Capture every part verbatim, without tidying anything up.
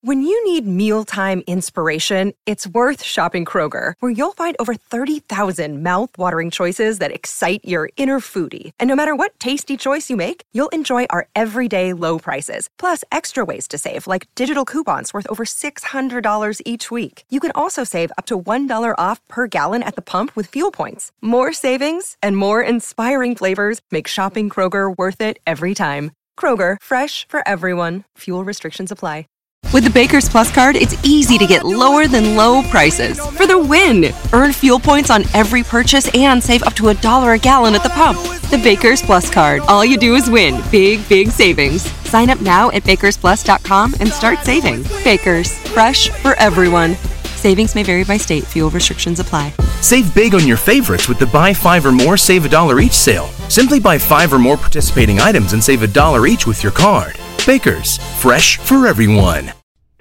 When you need mealtime inspiration, it's worth shopping Kroger, where you'll find over thirty thousand mouth-watering choices that excite your inner foodie. And no matter what tasty choice you make, you'll enjoy our everyday low prices, plus extra ways to save, like digital coupons worth over six hundred dollars each week. You can also save up to one dollar off per gallon at the pump with fuel points. More savings and more inspiring flavors make shopping Kroger worth it every time. Kroger, fresh for everyone. Fuel restrictions apply. With the Baker's Plus card, it's easy to get lower than low prices for the win. Earn fuel points on every purchase and save up to a dollar a gallon at the pump. The Baker's Plus card. All you do is win. Big, big savings. Sign up now at bakers plus dot com and start saving. Baker's, fresh for everyone. Savings may vary by state. Fuel restrictions apply. Save big on your favorites with the Buy Five or More, Save a Dollar Each sale. Simply buy five or more participating items and save a dollar each with your card. Baker's, fresh for everyone.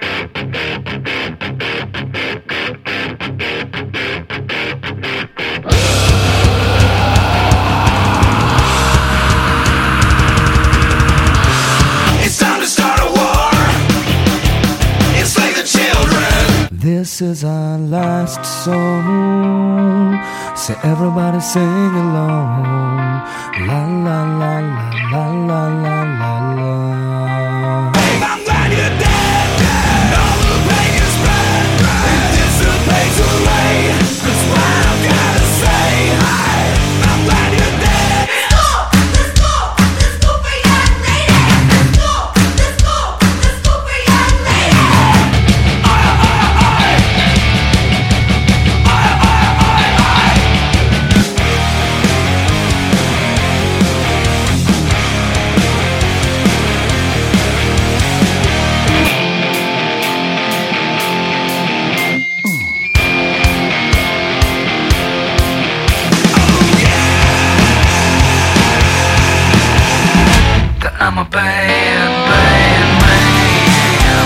It's time to start a war. Enslave the children. This is our last song. So everybody sing along. La la la la la la la la la. Babe, I'm glad you're dead. dead. All the pain is spread. It dissipates away. That's what I've gotta say. I, I'm glad you're dead. Let's go! Let's go! Let's go for young lady! Let's go! Let's go! Let's go for young lady! I, I, I. I, I, I, I. I'm a bad, bad man.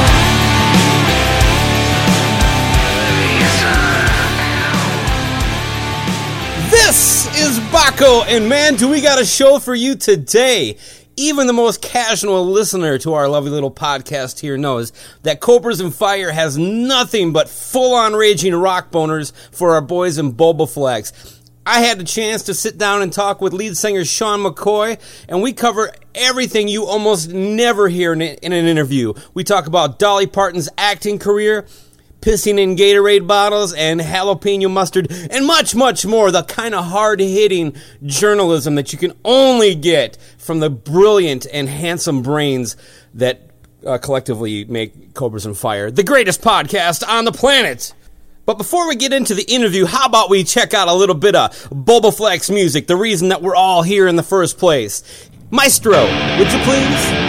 Yes, I am. This is Baco, and man, do we got a show for you today. Even the most casual listener to our lovely little podcast here knows that Cobras and Fire has nothing but full-on raging rock boners for our boys in Boboflex. I had the chance to sit down and talk with lead singer Sean McCoy, and we cover everything you almost never hear in, in an interview. We talk about Dolly Parton's acting career, pissing in Gatorade bottles, and jalapeno mustard, and much, much more. The kind of hard-hitting journalism that you can only get from the brilliant and handsome brains that uh, collectively make Cobras and Fire the greatest podcast on the planet. But before we get into the interview, how about we check out a little bit of Boboflex music, the reason that we're all here in the first place. Maestro, would you please?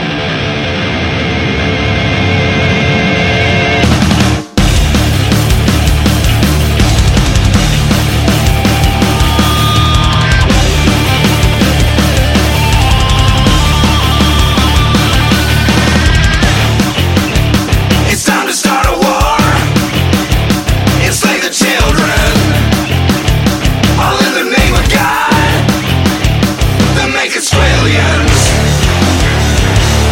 It's time to start a war. Enslave the children. All in the name of God. That make us trillions.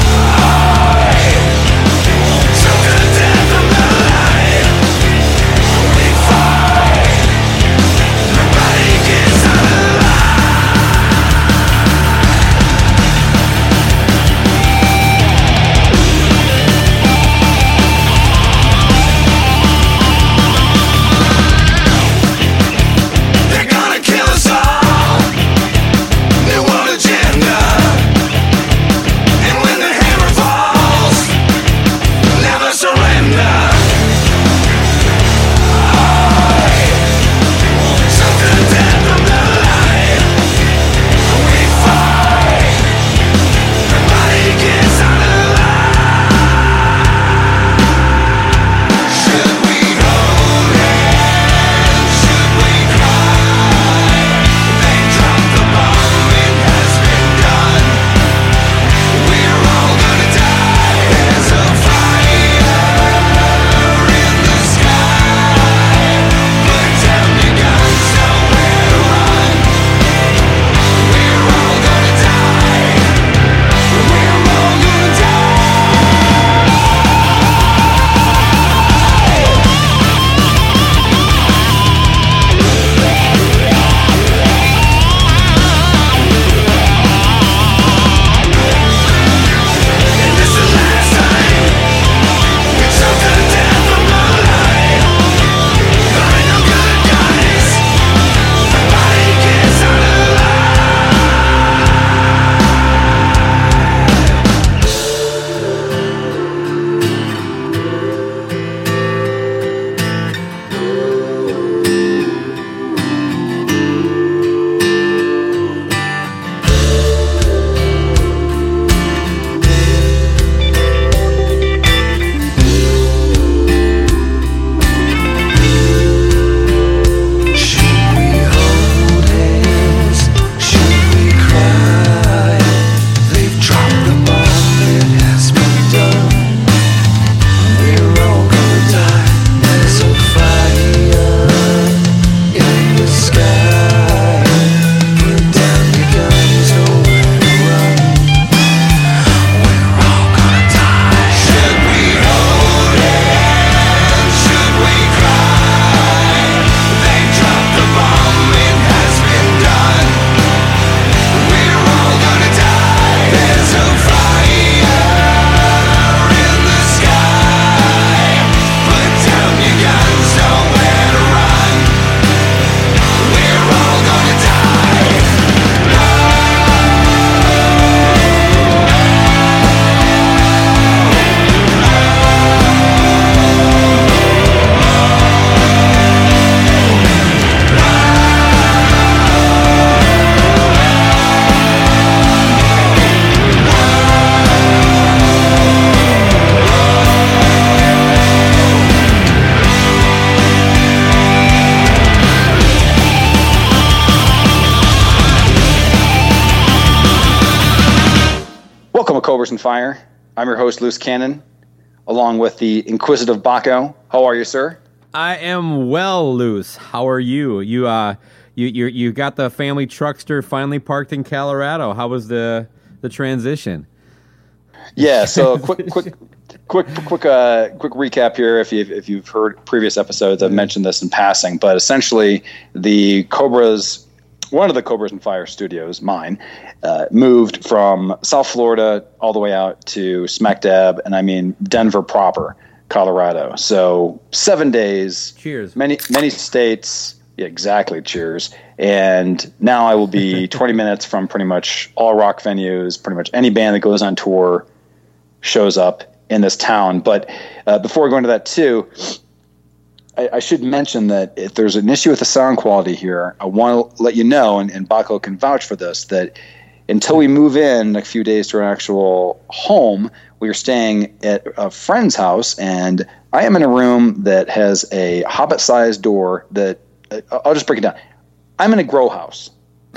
Cobras and Fire. I'm your host, Loose Cannon, along with the inquisitive Baco. How are you, sir? I am well, Luce. How are you? You uh, you you you got the family truckster finally parked in Colorado. How was the the transition? Yeah. So quick, quick, quick, quick, uh, quick recap here. If you've if you've heard previous episodes, I've mentioned this in passing, but essentially, the Cobras, one of the Cobras and Fire studios, mine, uh, moved from South Florida all the way out to smack dab, and I mean Denver proper, Colorado. So seven days. Cheers. Many many states. Yeah, exactly. Cheers. And now I will be twenty minutes from pretty much all rock venues. Pretty much any band that goes on tour shows up in this town. But uh, before we go into that too, I, I should mention that if there's an issue with the sound quality here, I want to let you know, and, and Baco can vouch for this, that until we move in a few days to our actual home, we are staying at a friend's house, and I am in a room that has a Hobbit-sized door that, uh, I'll just break it down. I'm in a grow house.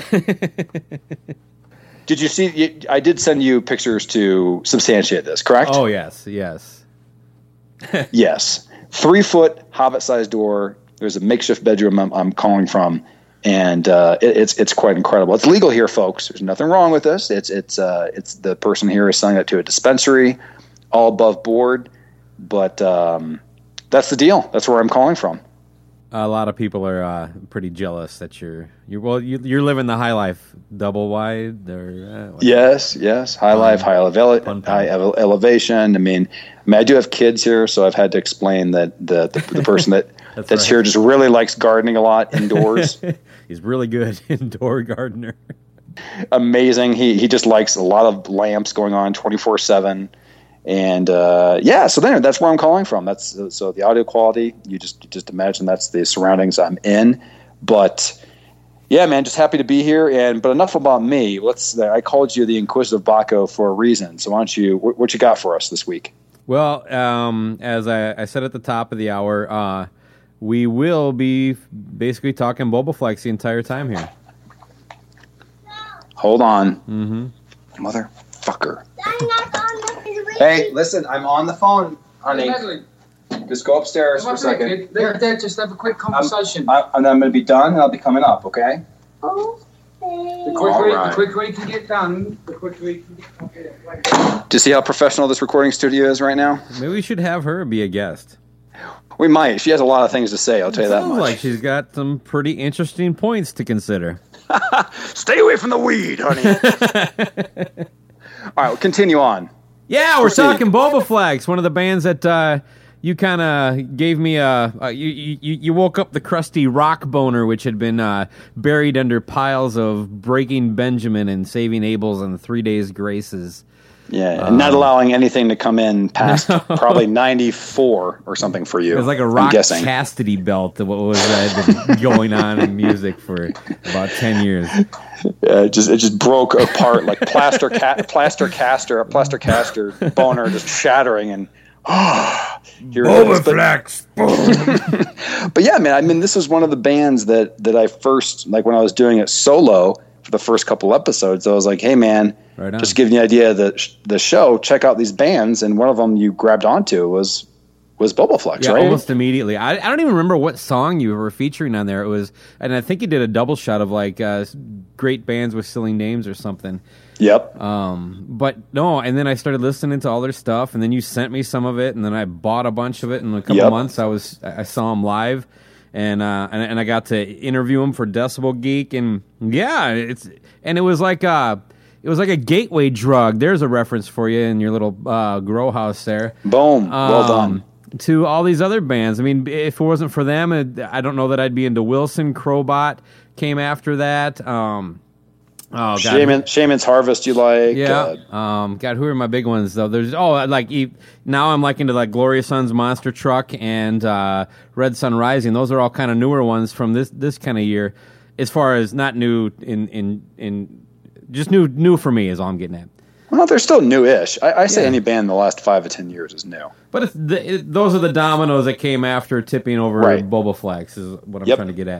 Did you see, you, I did send you pictures to substantiate this, correct? Oh, yes, yes. Yes. Three-foot Hobbit-sized door. There's a makeshift bedroom I'm, I'm calling from, and uh, it, it's it's quite incredible. It's legal here, folks. There's nothing wrong with this. It's it's uh, it's the person here is selling it to a dispensary, all above board. But um, that's the deal. That's where I'm calling from. A lot of people are uh, pretty jealous that you're you're well you, you're living the high life, double wide or uh, yes, yes, high um, life, high, eleva- high ele- elevation. I mean, I mean, I do have kids here, so I've had to explain that the the, the person that that's, that's right. here just really likes gardening a lot indoors. He's really good indoor gardener. Amazing. He he just likes a lot of lamps going on twenty-four seven. And uh, yeah, so then that's where I'm calling from. That's so the audio quality. You just you just imagine that's the surroundings I'm in. But yeah, man, just happy to be here. And but enough about me. Let's. I called you the Inquisitive Baco for a reason. So why don't you? What, what you got for us this week? Well, um, as I, I said at the top of the hour, uh, we will be basically talking Bobaflex the entire time here. Hold on, mm-hmm. Motherfucker. Hey, listen, I'm on the phone, honey. Just go upstairs for a second. They're there, just have a quick conversation. I'm, I'm, I'm going to be done, and I'll be coming up, okay? Okay. The quicker, right. the quicker we can get done, the quicker we can get done. Do you see how professional this recording studio is right now? Maybe we should have her be a guest. We might. She has a lot of things to say, I'll tell you that much. Sounds like she's got some pretty interesting points to consider. Stay away from the weed, honey. All right, we'll continue on. Yeah, we're talking Bobaflex, one of the bands that uh, you kind of gave me a... Uh, you, you you woke up the crusty rock boner, which had been uh, buried under piles of Breaking Benjamin and Saving Abel's and Three Days Graces. Yeah, and um, not allowing anything to come in past no. probably ninety-four or something for you. It was like a rock chastity belt, what was that been going on in music for about ten years. Yeah, it just it just broke apart like plaster ca- plaster caster, plaster caster boner just shattering and oh, here Bobaflex. But, but yeah, man, I mean, this was one of the bands that that I first like when I was doing it solo for the first couple episodes. I was like, hey, man. Right on. Just giving you an idea of the, the show, check out these bands, and one of them you grabbed onto was was Bobaflex, yeah, right? Almost immediately. I, I don't even remember what song you were featuring on there. It was, and I think you did a double shot of like uh, great bands with silly names or something. Yep. Um, but no, and then I started listening to all their stuff, and then you sent me some of it, and then I bought a bunch of it. In a couple yep. months, I was I saw them live, and uh, and, and I got to interview them for Decibel Geek, and yeah, it's and it was like uh It was like a gateway drug. There's a reference for you in your little uh, grow house there. Boom. Um, well done. To all these other bands. I mean, if it wasn't for them, I don't know that I'd be into Wilson. Crowbot came after that. Um, oh, God. Shaman, Shaman's Harvest you like. Yeah. Uh, um, God, who are my big ones, though? There's Oh, like now I'm like into like Gloria Sun's Monster Truck and uh, Red Sun Rising. Those are all kind of newer ones from this this kind of year. As far as not new in in in... Just new new for me is all I'm getting at. Well, they're still new-ish. I, I say yeah. any band in the last five to ten years is new. But it's the, it, those are the dominoes that came after tipping over right. Bobaflex is what I'm yep. trying to get at.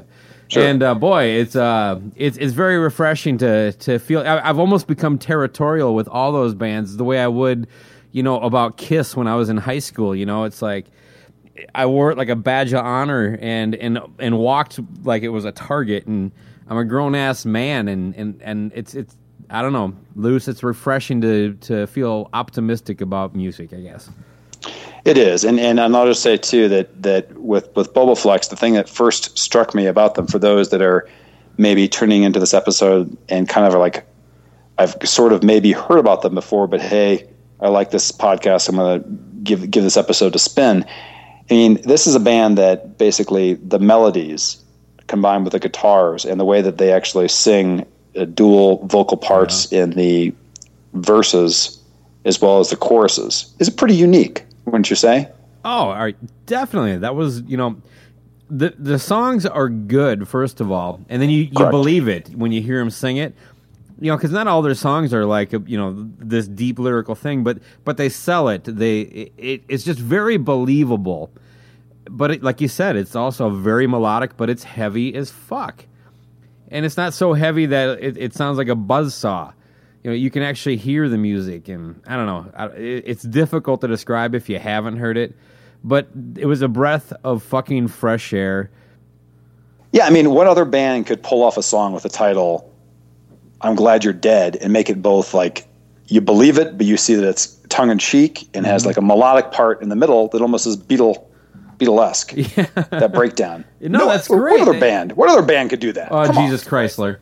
Sure. And uh, boy, it's uh, it's it's very refreshing to to feel. I, I've almost become territorial with all those bands, the way I would, you know, about Kiss when I was in high school. You know, it's like I wore it like a badge of honor, and and and walked like it was a target. And I'm a grown ass man, and, and, and it's it's I don't know, Luce. It's refreshing to to feel optimistic about music, I guess. It is, and and I'll just say too that that with with Bobaflex, the thing that first struck me about them, for those that are maybe tuning into this episode and kind of are like, I've sort of maybe heard about them before, but hey, I like this podcast, I'm going to give give this episode a spin. I mean, this is a band that basically the melodies combined with the guitars and the way that they actually sing uh, dual vocal parts yeah. in the verses as well as the choruses is pretty unique. Wouldn't you say? Oh, all right, definitely. That was, you know, the the songs are good, first of all, and then you, you believe it when you hear them sing it. You know, because not all their songs are like, you know, this deep lyrical thing, but but they sell it. They it, it it's just very believable. But it, like you said, it's also very melodic, but it's heavy as fuck. And it's not so heavy that it, it sounds like a buzzsaw. You know, you can actually hear the music, and I don't know. It's difficult to describe if you haven't heard it, but it was a breath of fucking fresh air. Yeah, I mean, what other band could pull off a song with the title "I'm Glad You're Dead" and make it both like you believe it, but you see that it's tongue in cheek and mm-hmm. has like a melodic part in the middle that almost is Beatle, Beatlesque. Yeah. That breakdown. No, no, that's what, great. What other band? What other band could do that? Oh, Come Jesus on. Chrysler.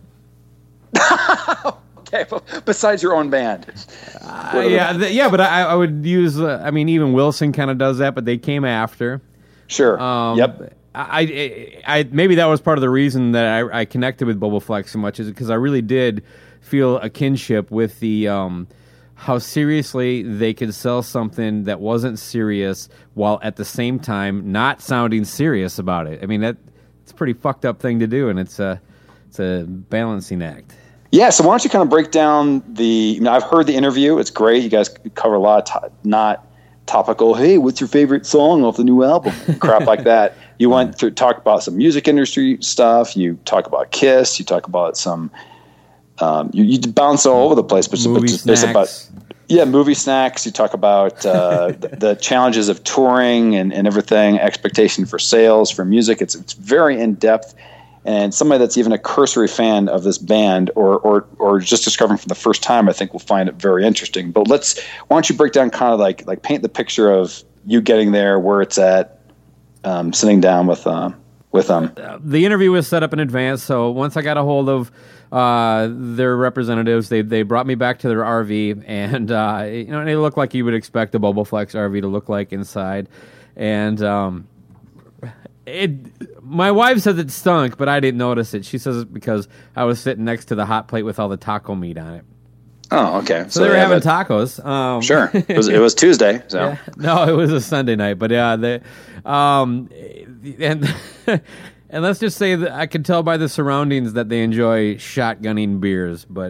Okay, well, besides your own band. Uh, yeah, th- yeah, but I, I would use. Uh, I mean, even Wilson kind of does that, but they came after. Sure. Um, yep. I, I, I, maybe that was part of the reason that I, I connected with Bobaflex so much, is because I really did feel a kinship with the um, how seriously they could sell something that wasn't serious while at the same time not sounding serious about it. I mean, that it's a pretty fucked up thing to do, and it's a it's a balancing act. Yeah, so why don't you kind of break down the, you know, I've heard the interview. It's great. You guys cover a lot of to- not topical, hey, what's your favorite song off the new album? Crap like that. You went through, talk about some music industry stuff. You talk about Kiss. You talk about some, um, you, you bounce all over the place. But movie it's, snacks. It's about, yeah, movie snacks. You talk about uh, the, the challenges of touring and, and everything, expectation for sales, for music. It's, it's very in-depth. And somebody that's even a cursory fan of this band or, or or just discovering for the first time, I think will find it very interesting. But let's, why don't you break down kind of like like paint the picture of you getting there, where it's at, um, sitting down with uh, with them. Uh, the interview was set up in advance, so once I got a hold of uh, their representatives, they they brought me back to their R V, and uh, you know, they looked like you would expect a Bobaflex R V to look like inside, and. Um, It. My wife says it stunk, but I didn't notice it. She says it's because I was sitting next to the hot plate with all the taco meat on it. Oh, okay. So, so they were having tacos. Um, sure, it was, it was Tuesday. So yeah. No, it was a Sunday night. But yeah, they, um, and and let's just say that I could tell by the surroundings that they enjoy shotgunning beers. But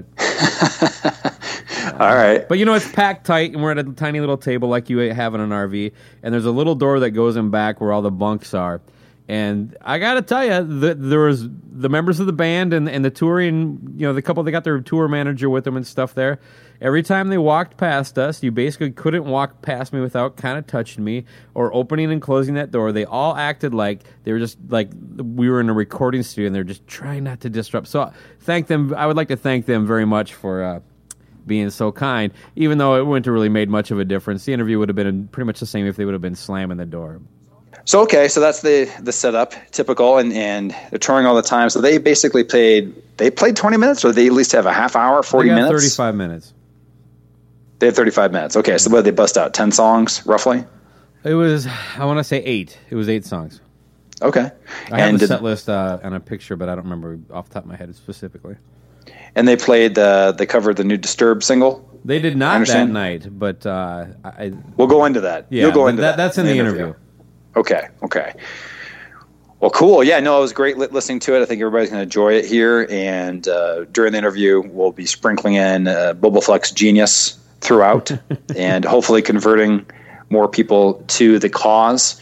all right. But you know, it's packed tight, and we're at a tiny little table like you have in an R V, and there's a little door that goes in back where all the bunks are. And I gotta tell you, the, there was the members of the band and, and the touring, you know, the couple, they got their tour manager with them and stuff there. Every time they walked past us, you basically couldn't walk past me without kind of touching me or opening and closing that door. They all acted like they were just like we were in a recording studio, and they're just trying not to disrupt. So thank them. I would like to thank them very much for uh, being so kind, even though it wouldn't have really made much of a difference. The interview would have been pretty much the same if they would have been slamming the door. So, okay, so that's the, the setup, typical, and, and they're touring all the time. So they basically played, they played twenty minutes, or they at least have a half hour, forty they got minutes? thirty-five minutes. They have thirty-five minutes. Okay, so what did they bust out, ten songs, roughly? It was, I want to say eight. It was eight songs. Okay. I have and the did, set list uh, on a picture, but I don't remember off the top of my head specifically. And they played, uh, they covered the new Disturbed single? They did not that night, but uh, I... We'll go into that. Yeah, You'll go into that, that. That's in, in the interview. interview. Okay, okay. Well, cool. Yeah, no, it was great li- listening to it. I think everybody's going to enjoy it here. And uh, during the interview, we'll be sprinkling in uh, Bobaflex genius throughout and hopefully converting more people to the cause.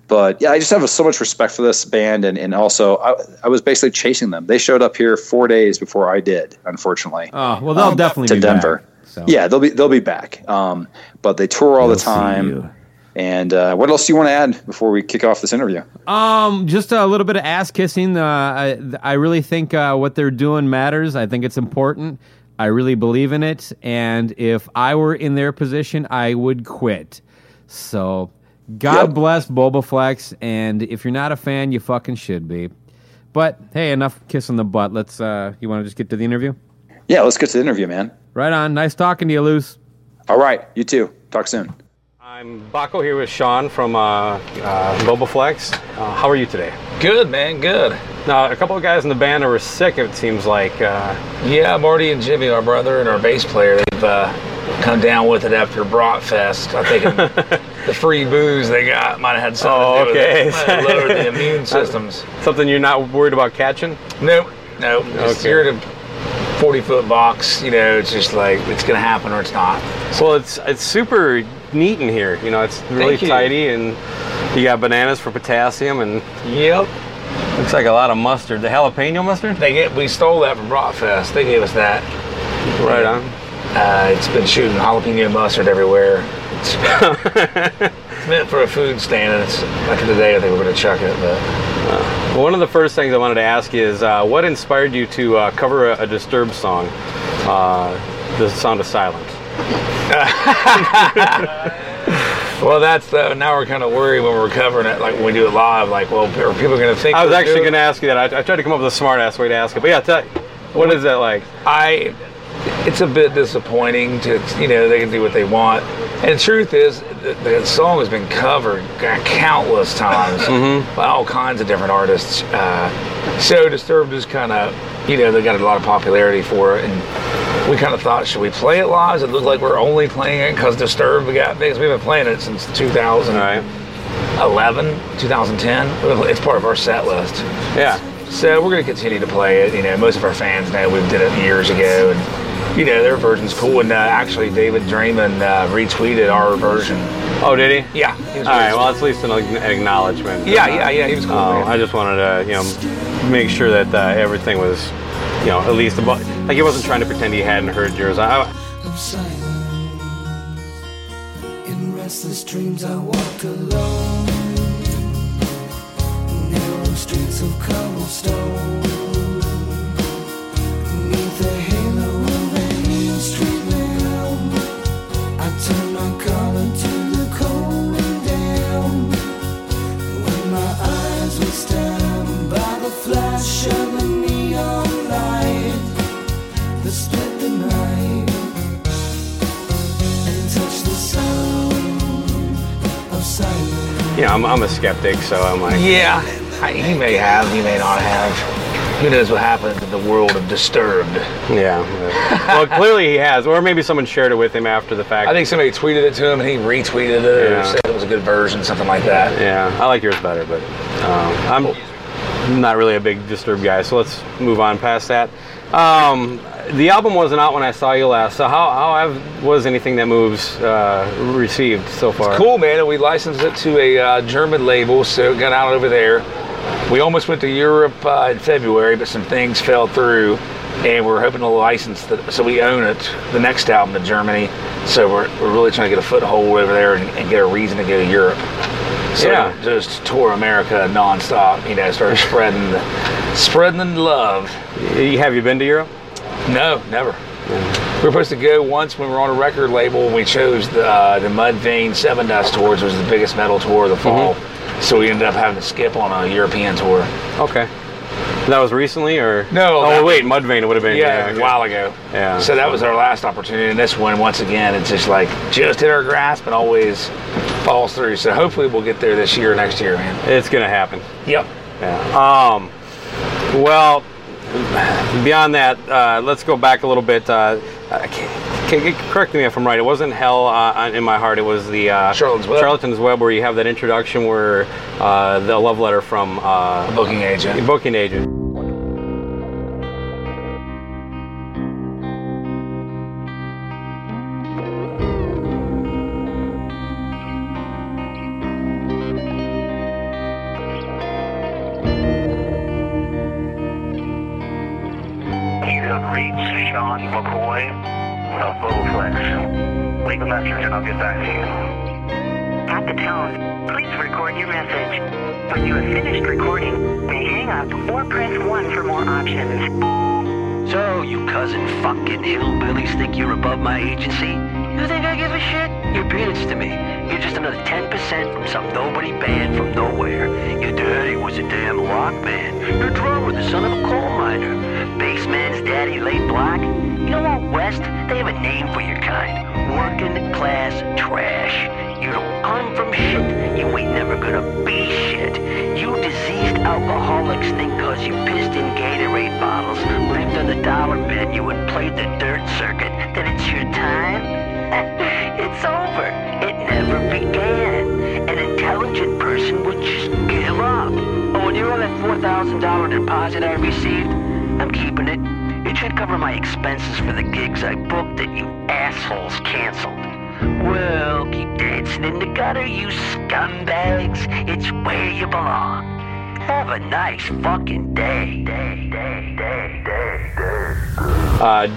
But yeah, I just have so much respect for this band, and, and also I, I was basically chasing them. They showed up here four days before I did, unfortunately. Oh well, they'll um, definitely to be Denver. back, so. Yeah, they'll be they'll be back. Um, but they tour all We'll the see time. you. And uh, what else do you want to add before we kick off this interview? Um, just a little bit of ass kissing. Uh, I I really think uh, what they're doing matters. I think it's important. I really believe in it. And if I were in their position, I would quit. So. God Yep. bless Bobaflex, and if you're not a fan, you fucking should be. But hey, enough kissing the butt. Let's. Uh, you want to just get to the interview? Yeah, let's get to the interview, man. Right on. Nice talking to you, Luce. All right, you too. Talk soon. I'm Baco here with Sean from uh, uh, Bobaflex. Uh, how are you today? Good, man, good. Now, a couple of guys in the band were sick, it seems like. Uh, Yeah, Marty and Jimmy, our brother and our bass player, they've uh, come down with it after Brockfest. I think the free booze they got might have had something Oh, to do okay. with it. Might have lowered the immune systems. something you're not worried about catching? Nope, nope. Just Okay. You're in a forty-foot box, you know, it's just like, it's going to happen or it's not. Well, it's it's super neat in here. You know, it's really Thank you. tidy, and you got bananas for potassium, and Yep. looks like a lot of mustard. The jalapeno mustard? They get, we stole that from Brockfest. They gave us that. Right on. Uh, it's been shooting jalapeno mustard everywhere. It's, it's meant for a food stand, and it's like today I think we're going to chuck it. But Well, one of the first things I wanted to ask you is uh, what inspired you to uh, cover a, a Disturbed song, uh, The Sound of Silence? well, that's the, now we're kind of worried when we're covering it, like when we do it live. Like, well, are people going to think? I was we're actually doing- going to ask you that. I, I tried to come up with a smart ass way to ask it, but yeah, tell, what is that like? I. It's a bit disappointing to, you know, they can do what they want. And the truth is, the, the song has been covered countless times by all kinds of different artists. Uh, so Disturbed is kind of, you know, they got a lot of popularity for it. And we kind of thought, should we play it live? It looked like we're only playing it because Disturbed we got big. We've been playing it since two thousand eleven, two thousand ten. It's part of our set list. Yeah. So we're going to continue to play it. You know, most of our fans know we did it years ago, and you know their version's cool. And uh, actually, David Draymond uh, retweeted our version. Oh, did he? Yeah. He All right. Well, that's at least an acknowledgement. Yeah, yeah, yeah. He was cool. Uh, man. I just wanted to, you know, make sure that uh, everything was, you know, at least about, like he wasn't trying to pretend he hadn't heard yours. I, Of silence. In restless dreams I walked alone. Narrow streets of cobblestone. Beneath the halo of a street lamp, I turned my collar to the cold and damp. When my eyes were stabbed by the flash of a neon light that split the night and touched the sound of silence. you know, I'm, I'm a skeptic, so I'm like, Yeah, I, he may have, he may not have. Who knows what happens in the world of Disturbed? yeah. Well, clearly he has, or maybe someone shared it with him after the fact. I think somebody tweeted it to him and he retweeted it Yeah. or said it was a good version, something like that. Yeah, I like yours better, but um, I'm not really a big Disturbed guy, so let's move on past that. Um, the album wasn't out when I saw you last, so how, how have, was Anything That Moves uh, received so far? Cool, man. And we licensed it to a uh, German label, so it got out over there. We almost went to Europe uh, in February, but some things fell through, and we're hoping to license it, so we own it, the next album to Germany. So we're, we're really trying to get a foothold over there and, and get a reason to go to Europe. So Yeah. just tour America nonstop, you know, start spreading the, spreading the love. Y- Have you been to Europe? No, never. We were supposed to go once when we were on a record label, and we chose the, uh, the Mudvayne Seven Dust Tour, which was the biggest metal tour of the fall. So we ended up having to skip on a European tour. Okay. That was recently, or No, Oh that wait, Mudvayne. It would have been Yeah, okay. a while ago. Yeah. So that was our last opportunity, and this one, once again, it's just like just hit our grasp and always falls through. So hopefully we'll get there this year or next year, man. It's gonna happen. Yep. Yeah. Um. Well, beyond that, uh, let's go back a little bit. Uh, can, can, correct me if I'm right. It wasn't Hell uh, in My Heart. It was the uh, Charlatans Web. Charlatans Web, where you have that introduction where uh, the love letter from uh, A booking agent. booking agent. John McCoy of Bowflex. Leave a message and I'll get back to you. At the tone, please record your message. When you have finished recording, you may hang up or press one for more options. So, you cousin fucking hillbillies think you're above my agency? You think I give a shit? You're peanuts to me. You're just another ten percent from some nobody band from nowhere. Your daddy was a damn rock band. Your drummer, the son of a coal miner. Bassman's daddy laid black. You know out west, they have a name for your kind. Working class trash. You don't come from shit. You ain't never gonna be shit. You diseased alcoholics think cause you pissed in Gatorade bottles, lived on the dollar menu and played the dirt circuit, that it's your time? It's over. It never began. An intelligent person would just give up. Oh, and you know that four thousand dollars deposit I received? I'm keeping it. It should cover my expenses for the gigs I booked that you assholes canceled. Well, keep dancing in the gutter, you scumbags. It's where you belong. Have a nice fucking day. Day, day, day, day, day. Uh,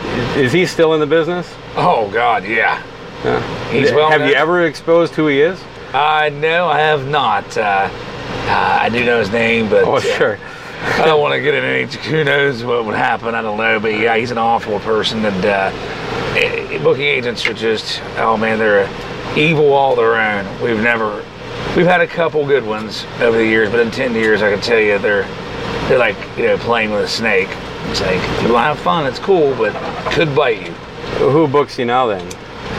is he still in the business? Oh, God, yeah. Yeah. He's well Have known. you ever exposed who he is? Uh, no, I have not. Uh, uh, I do know his name, but... Oh, uh, sure. I don't want to get into any... Who knows what would happen? I don't know. But, yeah, he's an awful person. And uh, eh, booking agents are just... Oh, man, they're evil all their own. We've never... We've had a couple good ones over the years, but in ten years, I can tell you, they're they're like, you know, playing with a snake. It's like, you'll have fun, it's cool, but could bite you. Who books you now, then?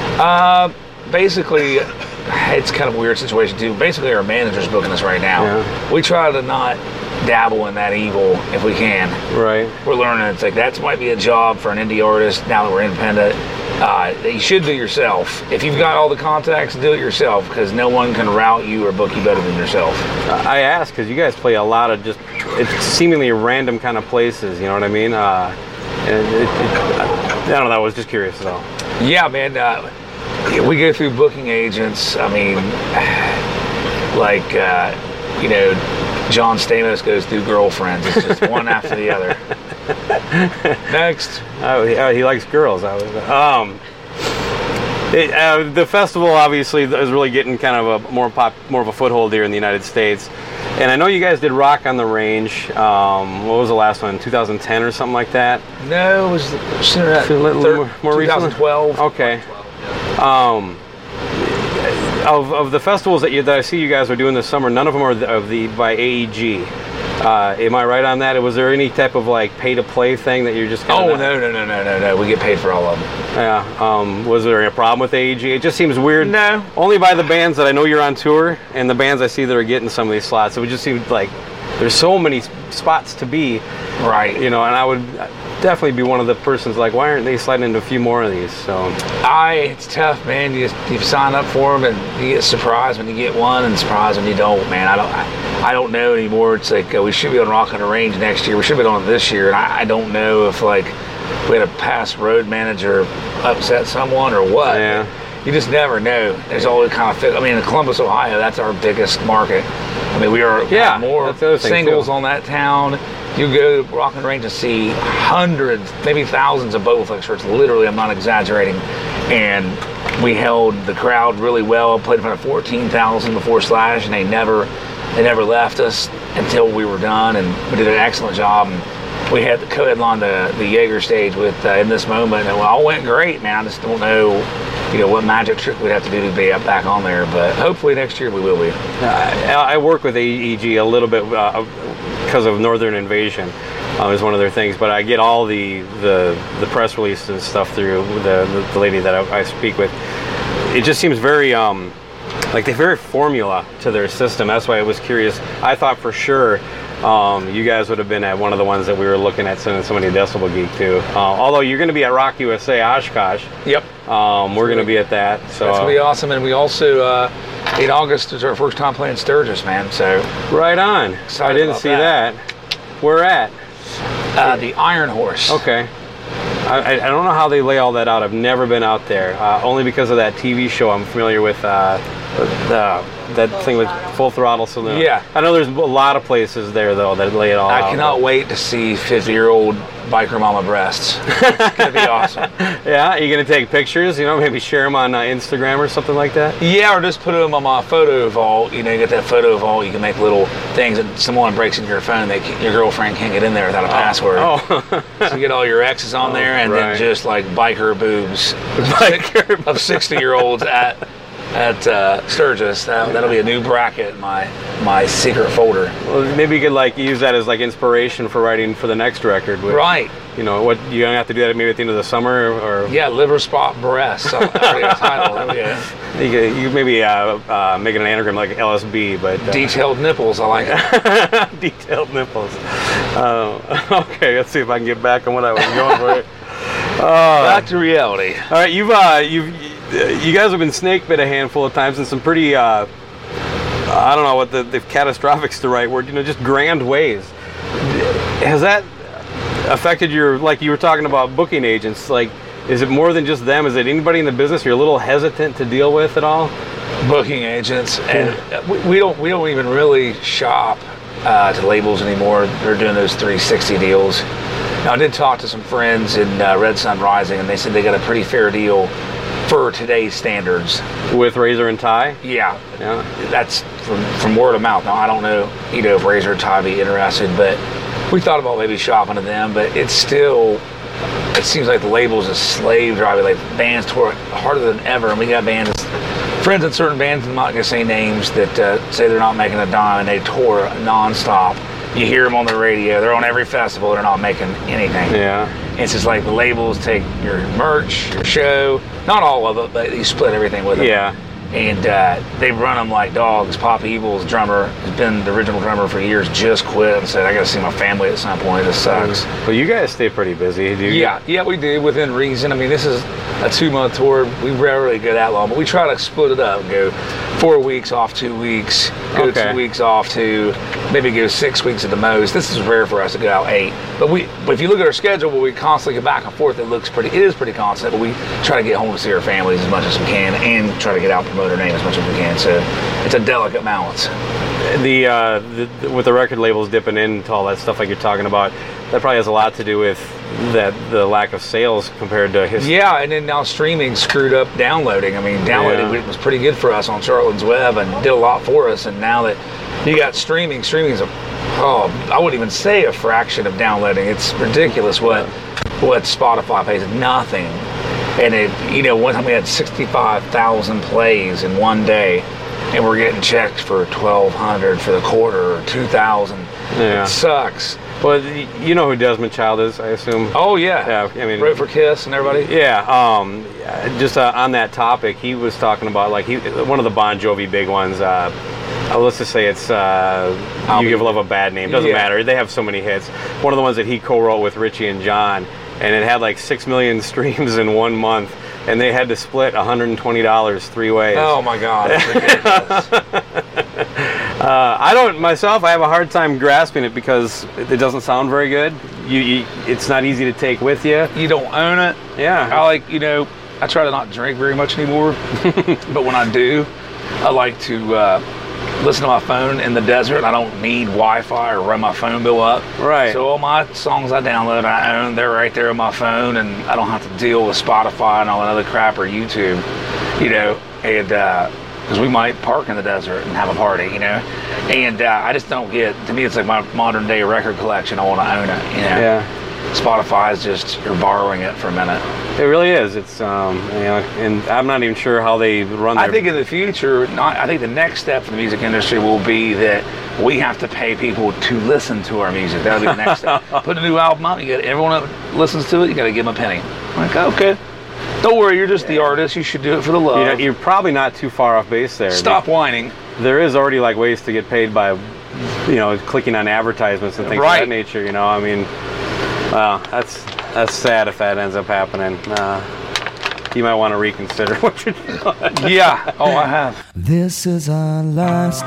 Uh, basically, it's kind of a weird situation, too. Basically, our manager's booking us right now. Yeah. We try to not dabble in that evil if we can. Right. We're learning. It's like, that might be a job for an indie artist now that we're independent. Uh, you should do yourself. If you've got all the contacts, do it yourself, because no one can route you or book you better than yourself. I ask because you guys play a lot of just it's seemingly random kind of places. You know what I mean? Uh, and it, it, I don't know. I was just curious though. Yeah, man. Uh, we go through booking agents. I mean, like uh, you know, John Stamos goes through girlfriends. It's just one after the other. Next. Oh, he, oh, he likes girls. I was, um, it, uh, the festival obviously is really getting kind of a more pop, more of a foothold here in the United States. And I know you guys did Rock on the Range. Um, what was the last one? two thousand ten or something like that? No, it was sooner than that. A little Thir- more, more recently? twenty twelve. Okay. Um, of of the festivals that you that I see you guys are doing this summer, none of them are the, of the by A E G. Uh, am I right on that? Was there any type of like pay to play thing that you're just kind Oh of no no no no no no! We get paid for all of them. Yeah. Um, was there a problem with A E G? It just seems weird. No. Only by the bands that I know you're on tour and the bands I see that are getting some of these slots. It would just seem like there's so many spots to be. Right. You know, and I would definitely be one of the persons like, why aren't they sliding into a few more of these? So. I it's tough, man. You you sign up for them and you get surprised when you get one and surprised when you don't, man. I don't I, I don't know anymore. It's like uh, we should be on Rock on the Range next year. We should be on this year, and I, I don't know if like we had a past road manager upset someone or what. Yeah. You just never know. There's always kind of. I mean, in Columbus, Ohio, that's our biggest market. I mean, we are yeah, more that's the other thing, singles too. on that town. You go to Rock on the Range and see hundreds, maybe thousands of Bowflex shirts. Literally, I'm not exaggerating. And we held the crowd really well. Played in front of fourteen thousand before Slash, and they never, they never left us until we were done. And we did an excellent job. And we had the co-headline the the Jaeger stage with uh, In This Moment, and it all went great. Man, I just don't know, you know, what magic trick we'd have to do to be up back on there. But hopefully next year we will be. Uh, I work with A E G a little bit uh, because of Northern Invasion. Um, is one of their things, but I get all the the, the press releases and stuff through the, the, the lady that I, I speak with. It just seems very um, like they very formula to their system. That's why I was curious. I thought for sure um, you guys would have been at one of the ones that we were looking at sending somebody to Decibel Geek to. Uh, although you're going to be at Rock U S A Oshkosh. Yep. Um, we're going to be at that. So that's gonna be awesome, and we also uh, in August is our first time playing Sturgis, man. So right on. Excited I didn't about see that. that. Where at? Uh, the Iron Horse. Okay. I, I don't know how they lay all that out. I've never been out there. Uh, only because of that T V show I'm familiar with. Uh, the that thing with Full Throttle Saloon. Yeah. I know there's a lot of places there though that lay it all I out. cannot wait to see fifty-year-old biker mama breasts. It's gonna be awesome. Yeah, are you gonna take pictures? You know, maybe share them on uh, Instagram or something like that. Yeah, or just put them on my photo vault. You know, you get that photo vault. You can make little things that someone breaks into your phone. They can, your girlfriend can't get in there without a password. Oh. So you get all your exes on Oh, there, and right. then just like biker boobs biker of sixty-year-olds at at uh, Sturgis. That, that'll be a new bracket in my my secret folder. Well, maybe you could like use that as like inspiration for writing for the next record. Which, Right. You know what? You're gonna have to do that maybe at the end of the summer, or Yeah, liver spot breasts. I already got a title. There we go. you, could- you maybe uh, uh, make it an anagram like L S B, but uh, Detailed nipples. I like it. detailed nipples. Uh, okay, let's see if I can get back on what I was going for. Uh, Back to reality. All right, you've uh, you've you guys have been snake bit a handful of times in some pretty uh, I don't know what the, the catastrophic's the right word. You know, just grand ways. Has that affected your, like you were talking about booking agents? Like, is it more than just them? Is it anybody in the business you're a little hesitant to deal with at all? Booking agents, and we, we don't we don't even really shop uh, to labels anymore. They're doing those three sixty deals. Now, I did talk to some friends in uh, Red Sun Rising, and they said they got a pretty fair deal for today's standards. With Razor and Tie? Yeah, Yeah. that's from from word of mouth. Now, I don't know, you know, if Razor and Tie would be interested, but we thought about maybe shopping to them. But it's still, it seems like the label's a slave driving. Like bands tour harder than ever, and we got bands, friends in certain bands, I'm not gonna say names, that uh, say they're not making a dime, and they tour nonstop. You hear them on the radio. They're on every festival. They're not making anything. Yeah. It's just like the labels take your merch, your show, not all of it, but you split everything with them. Yeah. And uh, they run them like dogs. Pop Evil's drummer has been the original drummer for years, just quit and said, I got to see my family at some point. This sucks. Well, you guys stay pretty busy, do you? Yeah, yeah, we do within reason. I mean, this is a two-month tour. We rarely go that long, but we try to split it up and go four weeks off, two weeks, go Okay. two weeks off, two, maybe go six weeks at the most. This is rare for us to go out eight. But we, but if you look at our schedule, where we constantly go back and forth, it looks pretty. It is pretty constant. But we try to get home to see our families as much as we can, and try to get out and promote our name as much as we can. So it's a delicate balance. The, uh, the, the with the record labels dipping into all that stuff like you're talking about, that probably has a lot to do with that the lack of sales compared to his. Yeah, and then now streaming screwed up downloading. I mean, downloading Yeah. was pretty good for us on Charlton's Web and did a lot for us. And now that you got streaming, streaming is a, oh, I wouldn't even say a fraction of downloading. It's ridiculous what what Spotify pays. Nothing. And it, you know, one time we had sixty-five thousand plays in one day, and we're getting checks for twelve hundred for the quarter or two thousand. Yeah. It sucks. Well, you know who Desmond Child is, I assume. Oh yeah. Yeah, I mean, Wrote for Kiss and everybody. Yeah, um, just uh, on that topic, he was talking about like he one of the Bon Jovi big ones. Uh, uh, let's just say it's uh, I'll "You Be- Give Love a Bad Name." Doesn't Yeah. matter. They have so many hits. One of the ones that he co-wrote with Richie and John, and it had like six million streams in one month, and they had to split one hundred twenty dollars three ways. Oh my God. It's ridiculous. Uh, I don't myself. I have a hard time grasping it because it doesn't sound very good. You, you, it's not easy to take with you. You don't own it. Yeah. I like, you know, I try to not drink very much anymore, but when I do, I like to uh, listen to my phone in the desert. I don't need Wi-Fi or run my phone bill up. Right. So all my songs I download, I own. They're right there on my phone, and I don't have to deal with Spotify and all that other crap or YouTube, you know, and uh, because we might park in the desert and have a party, you know, and uh, I just don't get. To me, it's like my modern day record collection. I want to own it, you know. Yeah. Spotify is just you're borrowing it for a minute. It really is. It's um, you know, and I'm not even sure how they run. Their... I think in the future, not, I think the next step for the music industry will be that we have to pay people to listen to our music. That'll be the next step. Put a new album out, you get everyone that listens to it, you got to give them a penny. I'm like, okay, don't worry, you're just the artist. You should do it for the love. You know, you're probably not too far off base there. Stop whining. There is already like ways to get paid by, you know, clicking on advertisements and things Right. of that nature. You know, I mean, well, that's that's sad if that ends up happening. Uh, you might want to reconsider what you're doing. Yeah. Oh, I have. This is our last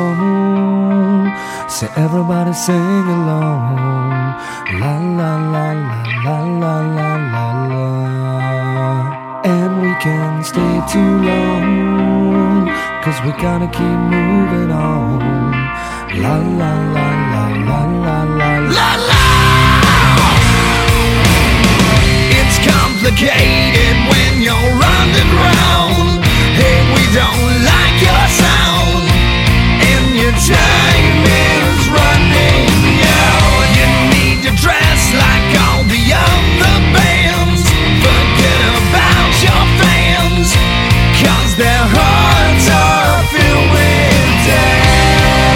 song. So everybody sing along. La la la la la la la la. And we can stay too long. cause we gotta keep moving on. La la la la la la la la la. It's complicated when you're underground. Hey, we don't like your sound, and your time is running out. You need to dress like all the other bands. Forget about your fans, cause their hearts are filled with doubt.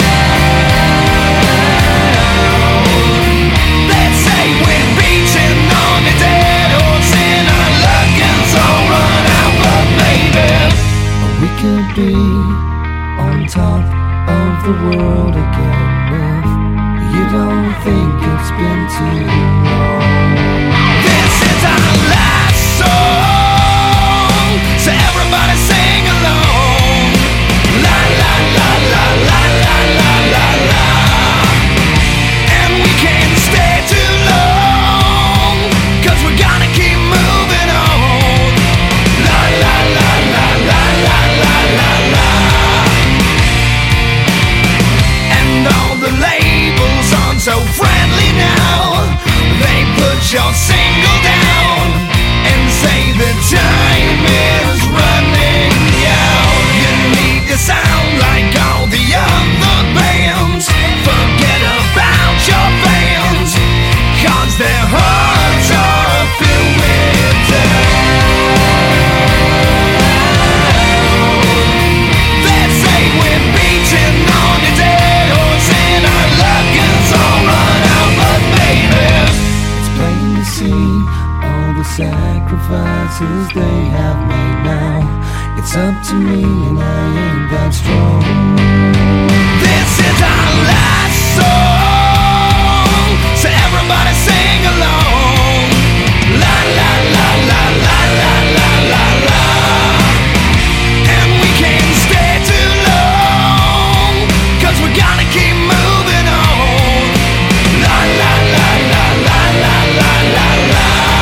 They say we're beating on the dead horse and our luck is all run out, but maybe we could be on top of the world again if you don't think it's been too long. this is our last song, so everybody sing along. La la la la la la la la la. And we can't stay too long, cause we're gonna keep moving on. La la la la la la la la la. And all the labels aren't so friendly now. They put your single down and say the time is running out. You need to sound like all the other bands. Forget about your fans, cause their hearts are filled with doubt. They say we're beating on the dead horse and our luck is all run out, but baby, It's plain to see all the sacrifices they have made now. It's up to me and I ain't that strong. this is our last song, so everybody sing along. La la la la la la la la la. And we can't stay too long, cause we're gonna keep moving on. La la la la la la la la la.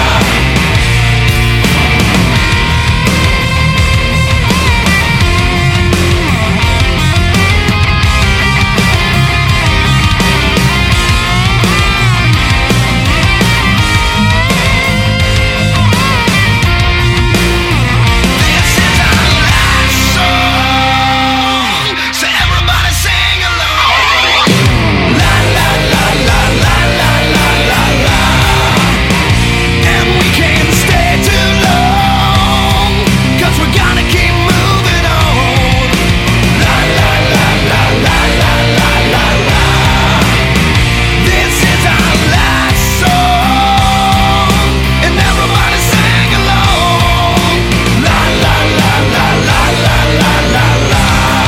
This is our last song, so everybody sing along. La la la la la la la la la. And we can't stay too long, cause we're gonna keep moving on. La la la la la la la la la. This is our last song, and everybody sing along. La la la la la la la la la.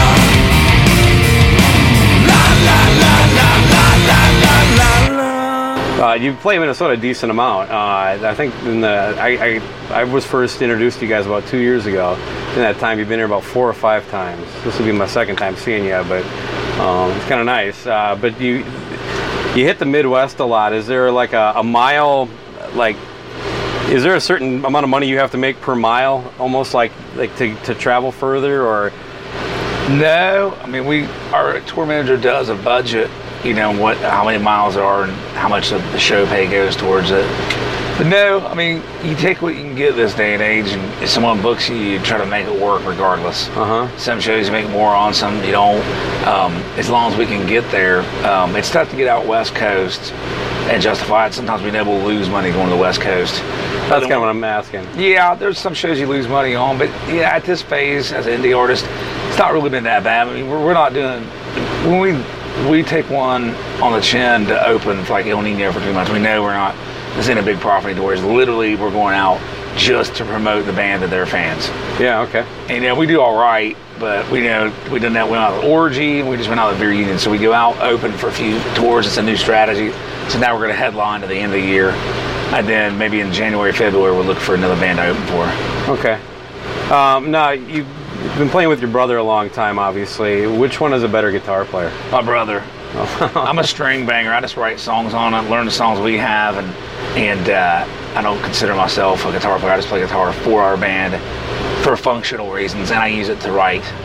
La la la la la la la la la. Uh, you play Minnesota a decent amount. Uh, I think in the I, I I was first introduced to you guys about two years ago. In that time, you've been here about four or five times. This will be my second time seeing you, but um, it's kind of nice. Uh, but you you hit the Midwest a lot. Is there like a, a mile, like, is there a certain amount of money you have to make per mile, almost like like to, to travel further, or? No, I mean, we our tour manager does a budget, you know, what how many miles there are and how much of the show pay goes towards it. But no, I mean, you take what you can get this day and age, and if someone books you, you try to make it work regardless. Uh-huh. Some shows you make more on, some you don't. Um, as long as we can get there, um, it's tough to get out West Coast and justify it. Sometimes we're able to lose money going to the West Coast. That's kind of what I'm asking. Yeah, there's some shows you lose money on, but yeah, at this phase as an indie artist, it's not really been that bad. I mean, we're, we're not doing when we we take one on the chin to open for like El Nino for three months. We know we're not. This ain't a big profit doors. Literally, we're going out just to promote the band to their fans. Yeah, okay. And you know, we do all right, but we know we done that. We went out with Orgy, and we just went out with Beer Union. So we go out, open for a few tours. It's a new strategy. So now we're going to headline to the end of the year, and then maybe in January, February, we'll look for another band to open for. Okay. Um, now you've been playing with your brother a long time, obviously. Which one is a better guitar player? My brother. I'm a string banger. I just write songs on it, learn the songs we have, and and uh, I don't consider myself a guitar player. I just play guitar for our band for functional reasons, and I use it to write.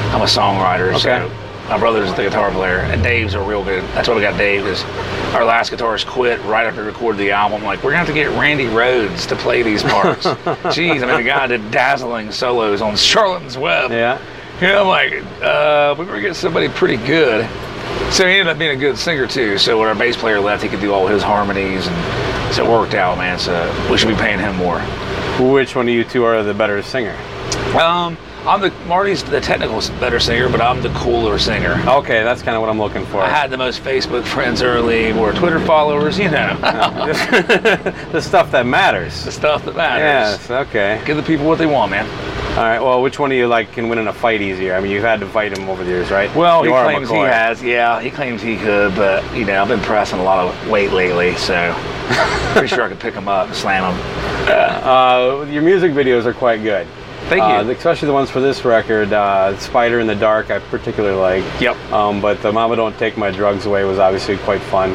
I'm a songwriter, Okay. so my brother's the guitar player, and Dave's a real good. That's why we got Dave. Is our last guitarist quit right after we recorded the album. Like, we're gonna have to get Randy Rhoads to play these parts. Jeez, I mean, the guy did dazzling solos on Charlton's Web. Yeah. You know, I'm like, uh, we were getting somebody pretty good. So he ended up being a good singer too. So when our bass player left, he could do all his harmonies, and so it worked out, man. So we should be paying him more. Which one of you two are the better singer? Um, I'm the Marty's the technical better singer, but I'm the cooler singer. Okay, that's kind of what I'm looking for. I had the most Facebook friends early, more Twitter followers, you know. The stuff that matters. The stuff that matters. Yes, okay. Give the people what they want, man. All right, well, which one of you like can win in a fight easier? I mean, you've had to fight him over the years, right? Well, You he are claims he McCoy. has. Yeah, he claims he could, but, you know, I've been pressing a lot of weight lately, so pretty sure I could pick him up and slam him. Uh, your music videos are quite good. Thank Uh, you. especially the ones for this record, uh, Spider in the Dark, I particularly like. Yep. Um, but the Mama Don't Take My Drugs Away was obviously quite fun.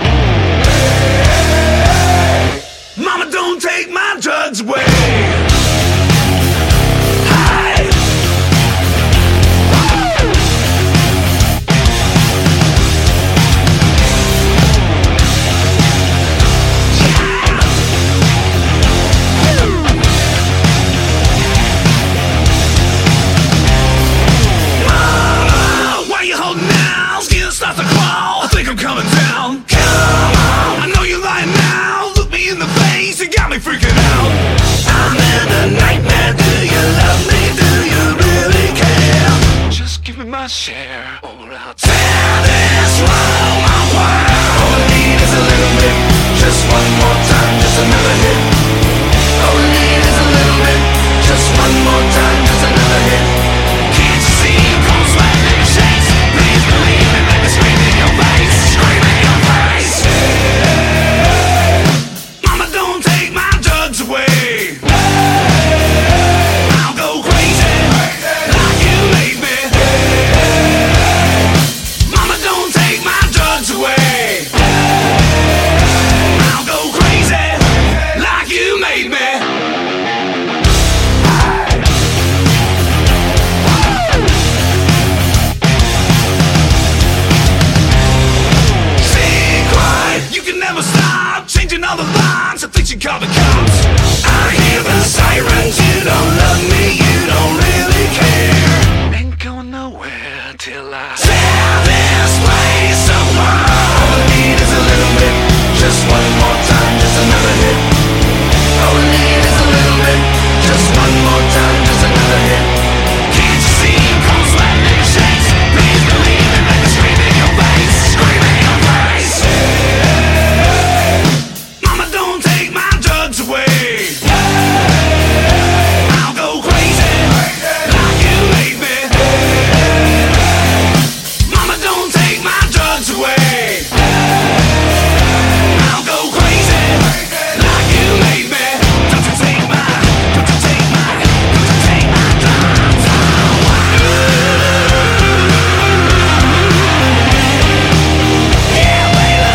Mama, don't take my drugs away. Mama, why you holding now? Skin starts to crawl. I think I'm coming down. Come on, I know you're lying now. Look me in the face, you got me freaking out. I'm in a nightmare. Do you love me? Do you really care? Just give me my share, or I'll tear this room apart. All I need is a little bit, just one more time, just another hit. All I need is a little bit, just one more time, just another hit. Can't you see? Cold sweat and shakes. Please believe me, let me scream in your face, scream in your face. Mama, don't take my drugs away. I'll go crazy like you made me. Mama, don't take my drugs away. I'll go crazy like you made me. Secret, you can never stop changing all the lines. I think you call the cops. I hear the sirens. You don't love me, you don't really care. Ain't going nowhere till I tear this place apart. All I need is a little bit, just one more time, just another hit. All I need is a little bit, just one more time, just another hit. Can't you see? Cold sweat and shakes. Please believe me, let me scream in your face, scream in your face. Mama, don't take my drugs away. I'll go crazy like you made me. Mama, don't take my drugs away. I'll go crazy like you made me. Don't you take my, don't you take my, don't you take my drugs away. Yeah, baby.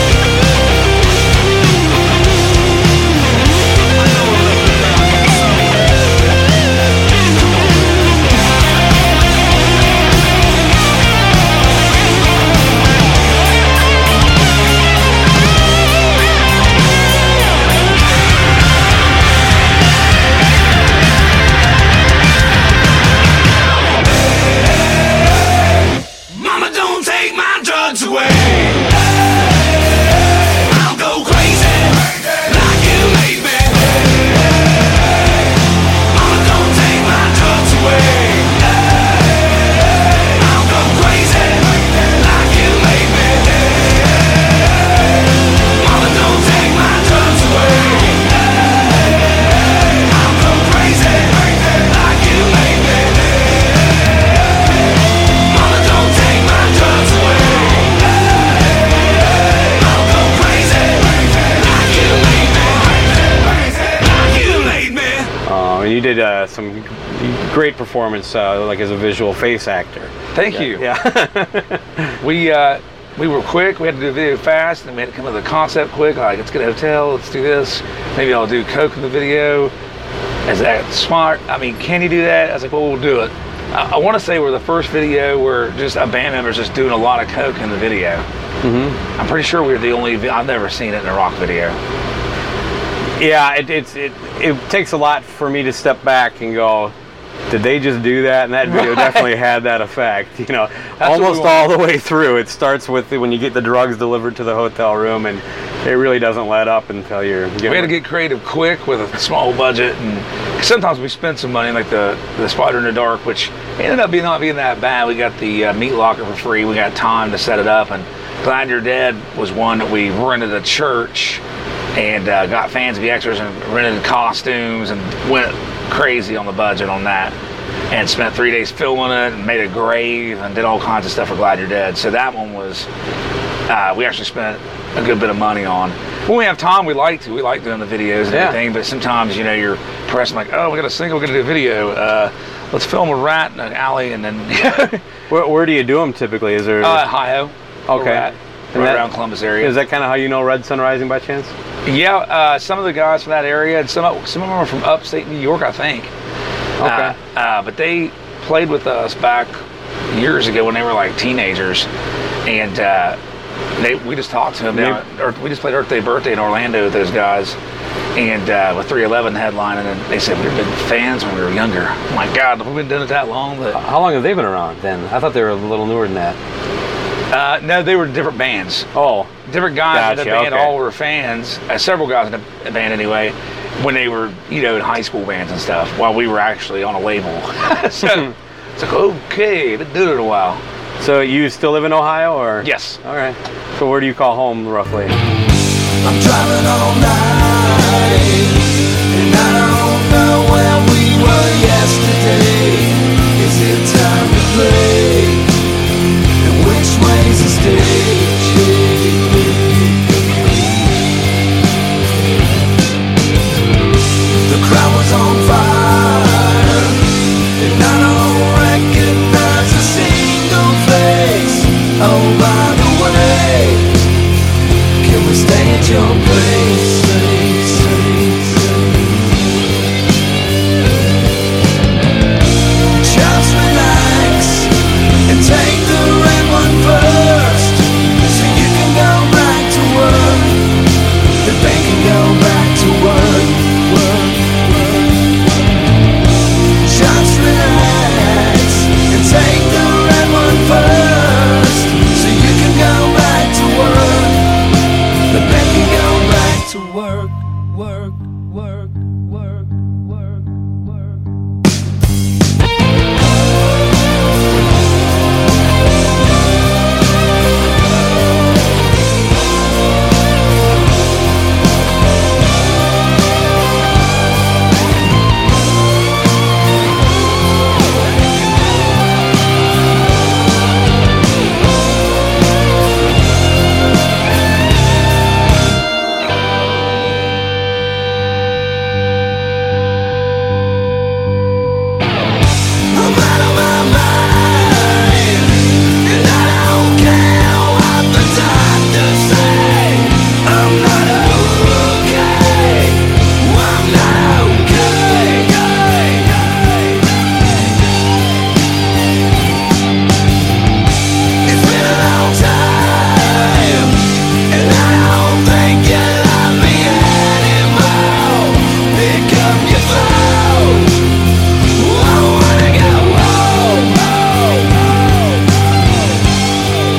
Mama, don't take my drugs away. I'll go crazy like you made me. Mama, don't take my drugs away. I'll go crazy like you made me. Mama, don't take my drugs away. I'll go crazy like you made me. Mama, don't take my drugs away. I'll go crazy like you made me. Like you made me. Uh, and you did uh, some great performance, uh, like as a visual face actor. Thank Yeah. you. Yeah. We uh, we were quick. We had to do the video fast, and we had to come up with a concept quick. Like, let's get a hotel. Let's do this. Maybe I'll do coke in the video. Is that smart? I mean, can you do that? I was like, well, we'll do it. I, I want to say we're the first video where just a band member's just doing a lot of coke in the video. Mm-hmm. I'm pretty sure we're the only. vi- I've never seen it in a rock video. Yeah, it, it's it, it takes a lot for me to step back and go, did they just do that? And that video Right. definitely had that effect. You know, That's what almost we want. all the way through. It starts with when you get the drugs delivered to the hotel room, and it really doesn't let up until you're. We had to get creative quick with a small budget, and sometimes we spent some money, like the the Spider in the Dark, which ended up being not being that bad. We got the uh, meat locker for free. We got time to set it up, and Glad You're Dead was one that we rented a church and uh, got fans of the extras and rented costumes and went crazy on the budget on that. And spent three days filming it and made a grave and did all kinds of stuff for Glad You're Dead. So that one was, uh, we actually spent a good bit of money on. When we have time, we like to. We like doing the videos and Yeah. everything, but sometimes, you know, you're pressing like, oh, we got a single, we got to do a video. Uh, let's film a rat in an alley and then Where, where do you do them typically? Is there? uh, Ohio. Okay. Rat, And right that- around Columbus area. Is that kind of how you know Red Sun Rising by chance? Yeah, uh, some of the guys from that area, and some of- some of them are from upstate New York, I think. Okay. Uh, uh, but they played with us back years ago when they were like teenagers, and uh, they we just talked to them. Down, or we just played Earth Day Birthday in Orlando with those guys, and uh, with three eleven headline, and then they said we were big fans when we were younger. Oh my God, have we been doing it that long? That, How long have they been around then? I thought they were a little newer than that. Uh, no, they were different bands. Oh, different guys in the gotcha, band. okay. All were fans. Uh, several guys in the band anyway. When they were, you know, in high school bands and stuff, while we were actually on a label. So it's like, okay, been doing it a while. So you still live in Ohio, or? Yes. All right. So where do you call home roughly? I'm driving all night, and I don't know where we were yesterday. Is it time to play? And which way's the stage? The crowd was on fire, and I don't recognize a single face. Oh, by the way, can we stay at your place? Just relax and take the red one first, so you can go back to work. The bank can go back to work. work, work, work. Just relax and take the red one first, so you can go back to work. The bank can go back to work, work, work, work, work, work. I'm out of my mind, and I don't care what the doctors say. I'm not okay. I'm not okay. It's been a long time, and I don't think you love me anymore. Pick up your phone. I wanna go home, home, home, home.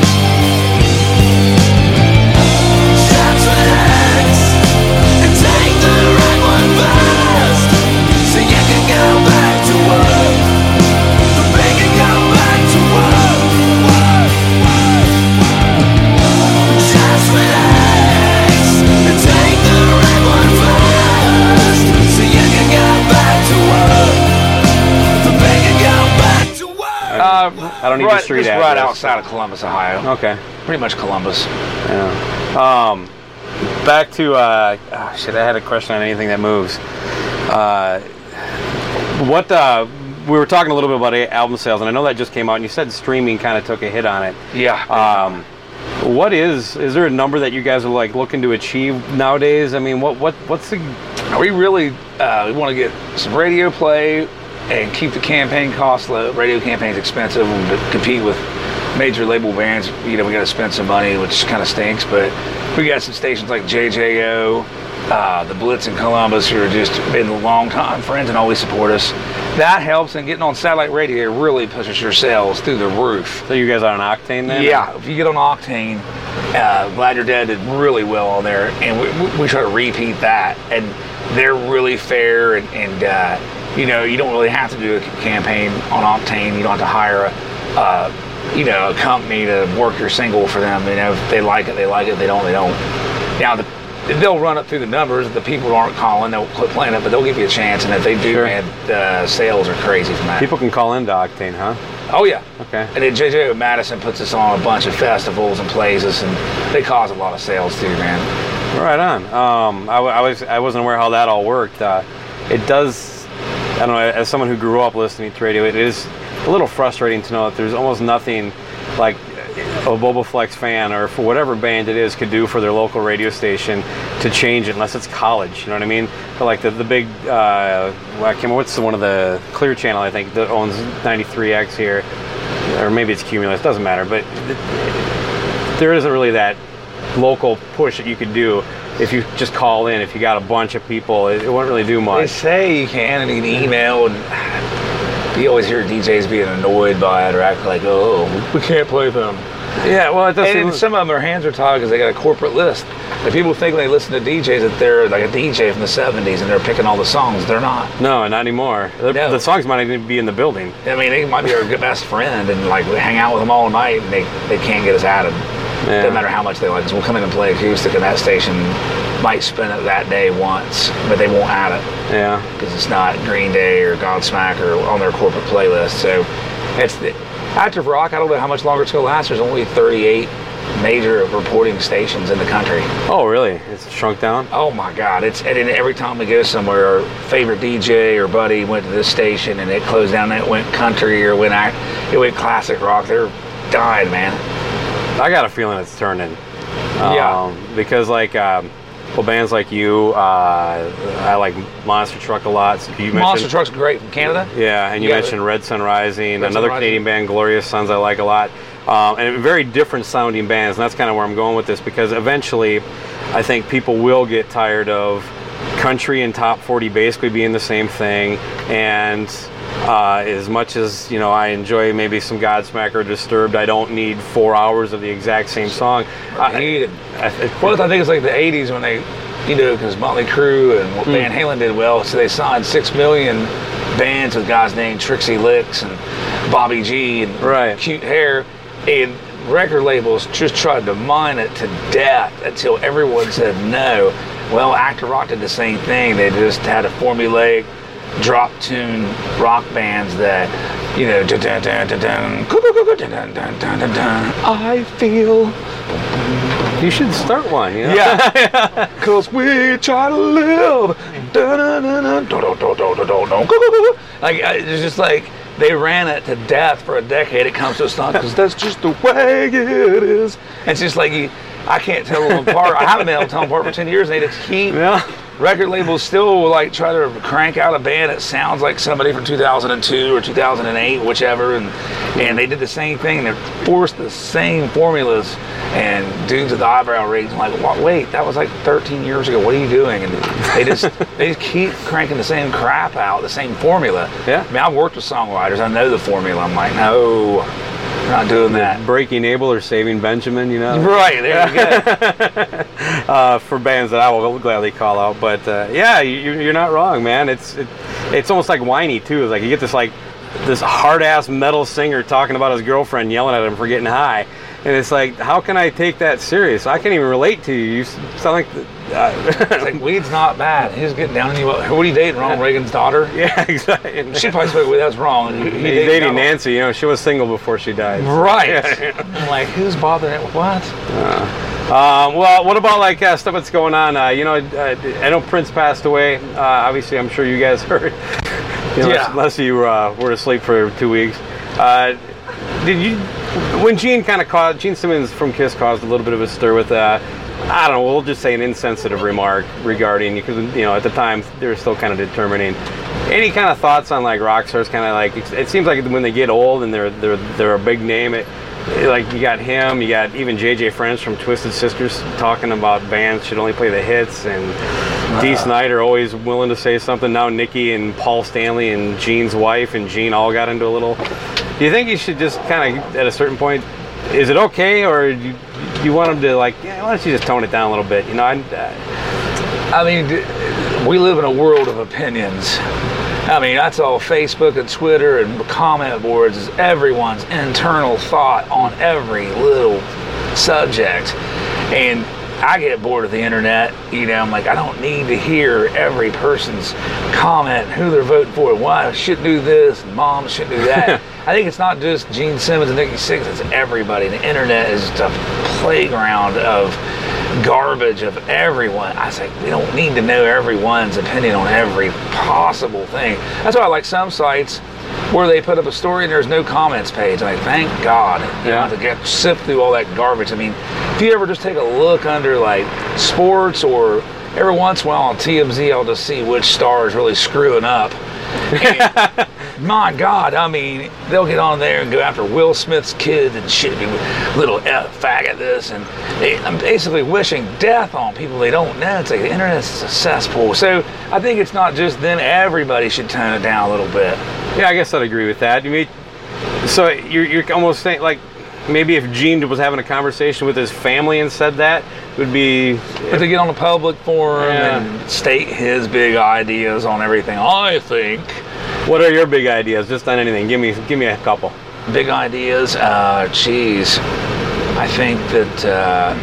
Just relax and take the right one first, so you can go back to work. The bank can go back to work, work, work, work. Just relax and take the right one first, so you can go back to work. The bank can go back to work. Uh, I don't need right, the street just address. right outside of Columbus, Ohio. Okay. Pretty much Columbus. Yeah. Um, back to uh, oh, shit. I had a question on anything that moves. Uh, what uh, we were talking a little bit about album sales, and I know that just came out, and you said streaming kind of took a hit on it. Yeah. Um, what is is there a number that you guys are like looking to achieve nowadays? I mean, what what what's the We really uh, we want to get some radio play and keep the campaign costs low. Radio campaign's expensive, and to compete with major label bands, you know, we got to spend some money, which kind of stinks. But we got some stations like J J O, uh, the Blitz in Columbus, who are just been long time friends and always support us. That helps, and getting on satellite radio really pushes your sales through the roof. So you guys are on Octane then? Yeah, if you get on Octane, uh, Glad You're Dead did really well on there, and we, we try to repeat that. And they're really fair, and, and uh, you know, you don't really have to do a campaign on Octane. You don't have to hire a, uh, you know, a company to work your single for them. You know, if they like it, they like it. If they don't, they don't. Now, the, they'll run up through the numbers. The people who aren't calling, they'll quit playing it, but they'll give you a chance. And if they do, Sure. man, the sales are crazy from that. People can call into Octane, huh? Oh, yeah. Okay. And then J J O Madison puts us on a bunch of festivals and plays us, and they cause a lot of sales too, man. Right on. Um, I, w- I was I wasn't aware how that all worked. Uh, it does. I don't know. As someone who grew up listening to radio, it is a little frustrating to know that there's almost nothing like a Bobaflex fan or for whatever band it is could do for their local radio station to change it unless it's college. You know what I mean? But like the the big uh, well, I can't remember what's one of the Clear Channel I think that owns ninety-three X here, or maybe it's Cumulus. Doesn't matter. But th- there isn't really that local push that you could do if you just call in. If you got a bunch of people, it, it wouldn't really do They much. say you can, and you can email, and you always hear D Js being annoyed by it or act like, oh, we can't play them. Yeah, well, it doesn't. And some of them, their hands are tied because they got a corporate list. And people think when they listen to D Js that they're like a D J from the seventies and they're picking all the songs. They're not. No, not anymore. The, No. the songs might even be in the building. I mean, they might be our good best friend, and like we hang out with them all night, and they, they can't get us out of. Yeah. Doesn't matter how much they like us. We'll come in and play acoustic, and that station might spin it that day once, but they won't add it. Yeah. Because it's not Green Day or Godsmack or on their corporate playlist. So it's the, Active Rock. I don't know how much longer it's going to last. There's only thirty-eight major reporting stations in the country. Oh, really? It's shrunk down? Oh my God! It's and then every time we go somewhere, our favorite D J or buddy went to this station and it closed down. And it went country or went act, it went classic rock. They're dying, man. I got a feeling it's turning. Yeah. Um, because like, um, well, bands like you, uh, I like Monster Truck a lot. So you Monster mentioned, Truck's great from Canada. Yeah, and you Yeah, mentioned Red Sun Rising, Red Sun another Rising. Canadian band, Glorious Sons, I like a lot. Um, and very different sounding bands, and that's kind of where I'm going with this, because eventually I think people will get tired of country and top forty basically being the same thing. And uh, as much as, you know, I enjoy maybe some Godsmack or Disturbed, I don't need four hours of the exact same song. I, I, I, well, I think it's like the eighties when they, you know, because Motley Crue and Hmm. Van Halen did well, so they signed six million bands with guys named Trixie Licks and Bobby G and Right. Cute Hair, and record labels just tried to mine it to death until everyone said no. Well, Active Rock did the same thing. They just had a formulaic drop tune rock bands that, you know, dun, dun, dun, dun, dun, dun, dun, dun, dun, dun, dun. I feel. You should start one, you know? Yeah. Cause we try to live. Dun, dun, dun, dun, dun, dun, dun, dun, dun, dun, dun. Like, I- it's just like they ran it to death for a decade. It comes to a stop because that's just the way it is. And it's just like you, I can't tell them apart. I haven't been able to tell them apart for ten years. They just keep. Yeah. Record labels still will like try to crank out a band that sounds like somebody from two thousand two or two thousand eight, whichever, and and they did the same thing. They forced the same formulas, and dudes with the eyebrow raised like, what, wait, that was like thirteen years ago. What are you doing? And they just they just keep cranking the same crap out, the same formula. Yeah. I mean, I've worked with songwriters. I know the formula. I'm like, no, we're not doing that. Breaking Abel or Saving Benjamin, you know? Right, there you go. uh, for bands that I will gladly call out. But uh, yeah, you, you're not wrong, man. It's it, it's almost like whiny too. It's like you get this like this hard ass metal singer talking about his girlfriend yelling at him for getting high, and it's like, how can I take that serious? I can't even relate to you. You sound like uh, It's like, weed's not bad. He's getting down on you. What are you dating? Ronald Reagan's daughter? Yeah, exactly. She probably spoke with that's wrong. He, He's he dating, dated Ronald. Nancy. You know, she was single before she died. Right. I'm like, who's bothering it? What? Uh, um, well, what about like uh, stuff that's going on? Uh, you know, uh, I know Prince passed away. Uh, obviously, I'm sure you guys heard. You know, Yeah. Unless you uh, were asleep for two weeks. Uh, did you? When Gene kind of caused Gene Simmons from Kiss caused a little bit of a stir with that. I don't know. We'll just say an insensitive remark regarding, because you know at the time they were still kind of determining. any kind of thoughts on like rock stars? Kind of like it, it seems like when they get old and they're they're they're a big name. It, it, like you got him, you got even J J French from Twisted Sisters talking about bands should only play the hits, and uh, Dee Snider always willing to say something. Now Nikki and Paul Stanley and Gene's wife and Gene all got into a little. Do you think you should just kind of at a certain point? Is it okay, or do you, do you want them to like? Yeah, why don't you just tone it down a little bit? You know, I. Uh, I mean, we live in a world of opinions. I mean, that's all Facebook and Twitter and comment boards is everyone's internal thought on every little subject. And I get bored of the internet. You know, I'm like, I don't need to hear every person's comment, who they're voting for, why I should do this, and mom should do that. I think it's not just Gene Simmons and Nikki Sixx, it's everybody. The internet is just a playground of garbage of everyone. I was like, we don't need to know everyone's opinion on every possible thing. That's why I like some sites where they put up a story and there's no comments page. I'm like, thank God. You Yeah. don't have to get sift through all that garbage. I mean, if you ever just take a look under like sports, or every once in a while on T M Z, I'll just see which star is really screwing up. And my God, I mean, they'll get on there and go after Will Smith's kid and shit, little F faggot this, and they, I'm basically wishing death on people they don't know. It's like the internet's a cesspool. So I think it's not just them. Everybody should tone it down a little bit. Yeah, I guess I'd agree with that. You mean, so you're you're almost saying like maybe if Gene was having a conversation with his family and said that, it would be. But to get on a public forum Yeah. and state his big ideas on everything, I think. What are your big ideas? Just on anything. Give me give me a couple. Big ideas. Uh, geez, I think that. Uh,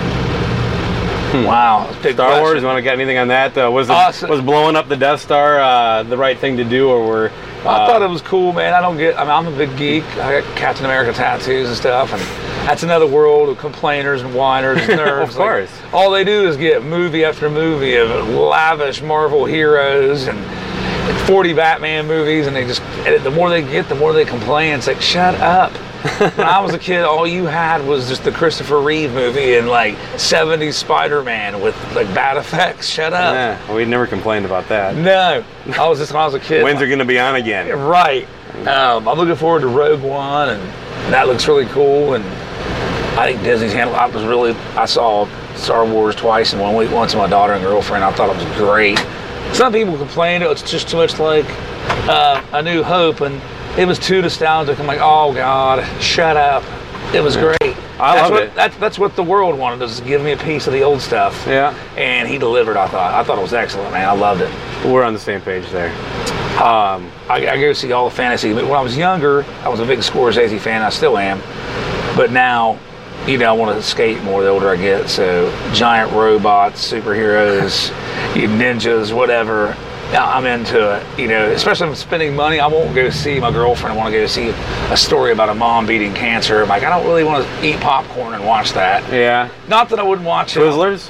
Hmm. Wow, big Star question. Wars. You want to get anything on that? Uh, was it, Uh, so- was blowing up the Death Star uh, the right thing to do, or were? Uh, I thought it was cool, man. I don't get. I mean, I'm a big geek. I got Captain America tattoos and stuff, and that's another world of complainers and whiners and nerds. Of course. Like, all they do is get movie after movie of lavish Marvel heroes and forty Batman movies, and they just. And the more they get, the more they complain. It's like, shut up. When I was a kid, all you had was just the Christopher Reeve movie and like seventies Spider-Man with like bad effects. Shut up. Yeah, we never complained about that. No, I was just when I was a kid. When's it going to be on again? Right. Um, I'm looking forward to Rogue One, and that looks really cool. And I think Disney's handle. I was really. I saw Star Wars twice in one week. Once with my daughter and girlfriend. I thought it was great. Some people complained it's just too much like uh, A New Hope, and it was too nostalgic. I'm like, oh God, shut up. It was great. I that's loved what, it. That's that's what the world wanted, is to give me a piece of the old stuff. Yeah. And he delivered. I thought. I thought it was excellent, man. I loved it. We're on the same page there. Um, I, I go see all the fantasy. When I was younger, I was a big Scorsese fan. I still am. But now, you know, I want to skate more the older I get. So giant robots, superheroes, ninjas, whatever. I'm into it. You know, especially if I'm spending money. I won't go see my girlfriend. I want to go see a story about a mom beating cancer. I'm like, I don't really want to eat popcorn and watch that. yeah. Not that I wouldn't watch it. Twizzlers?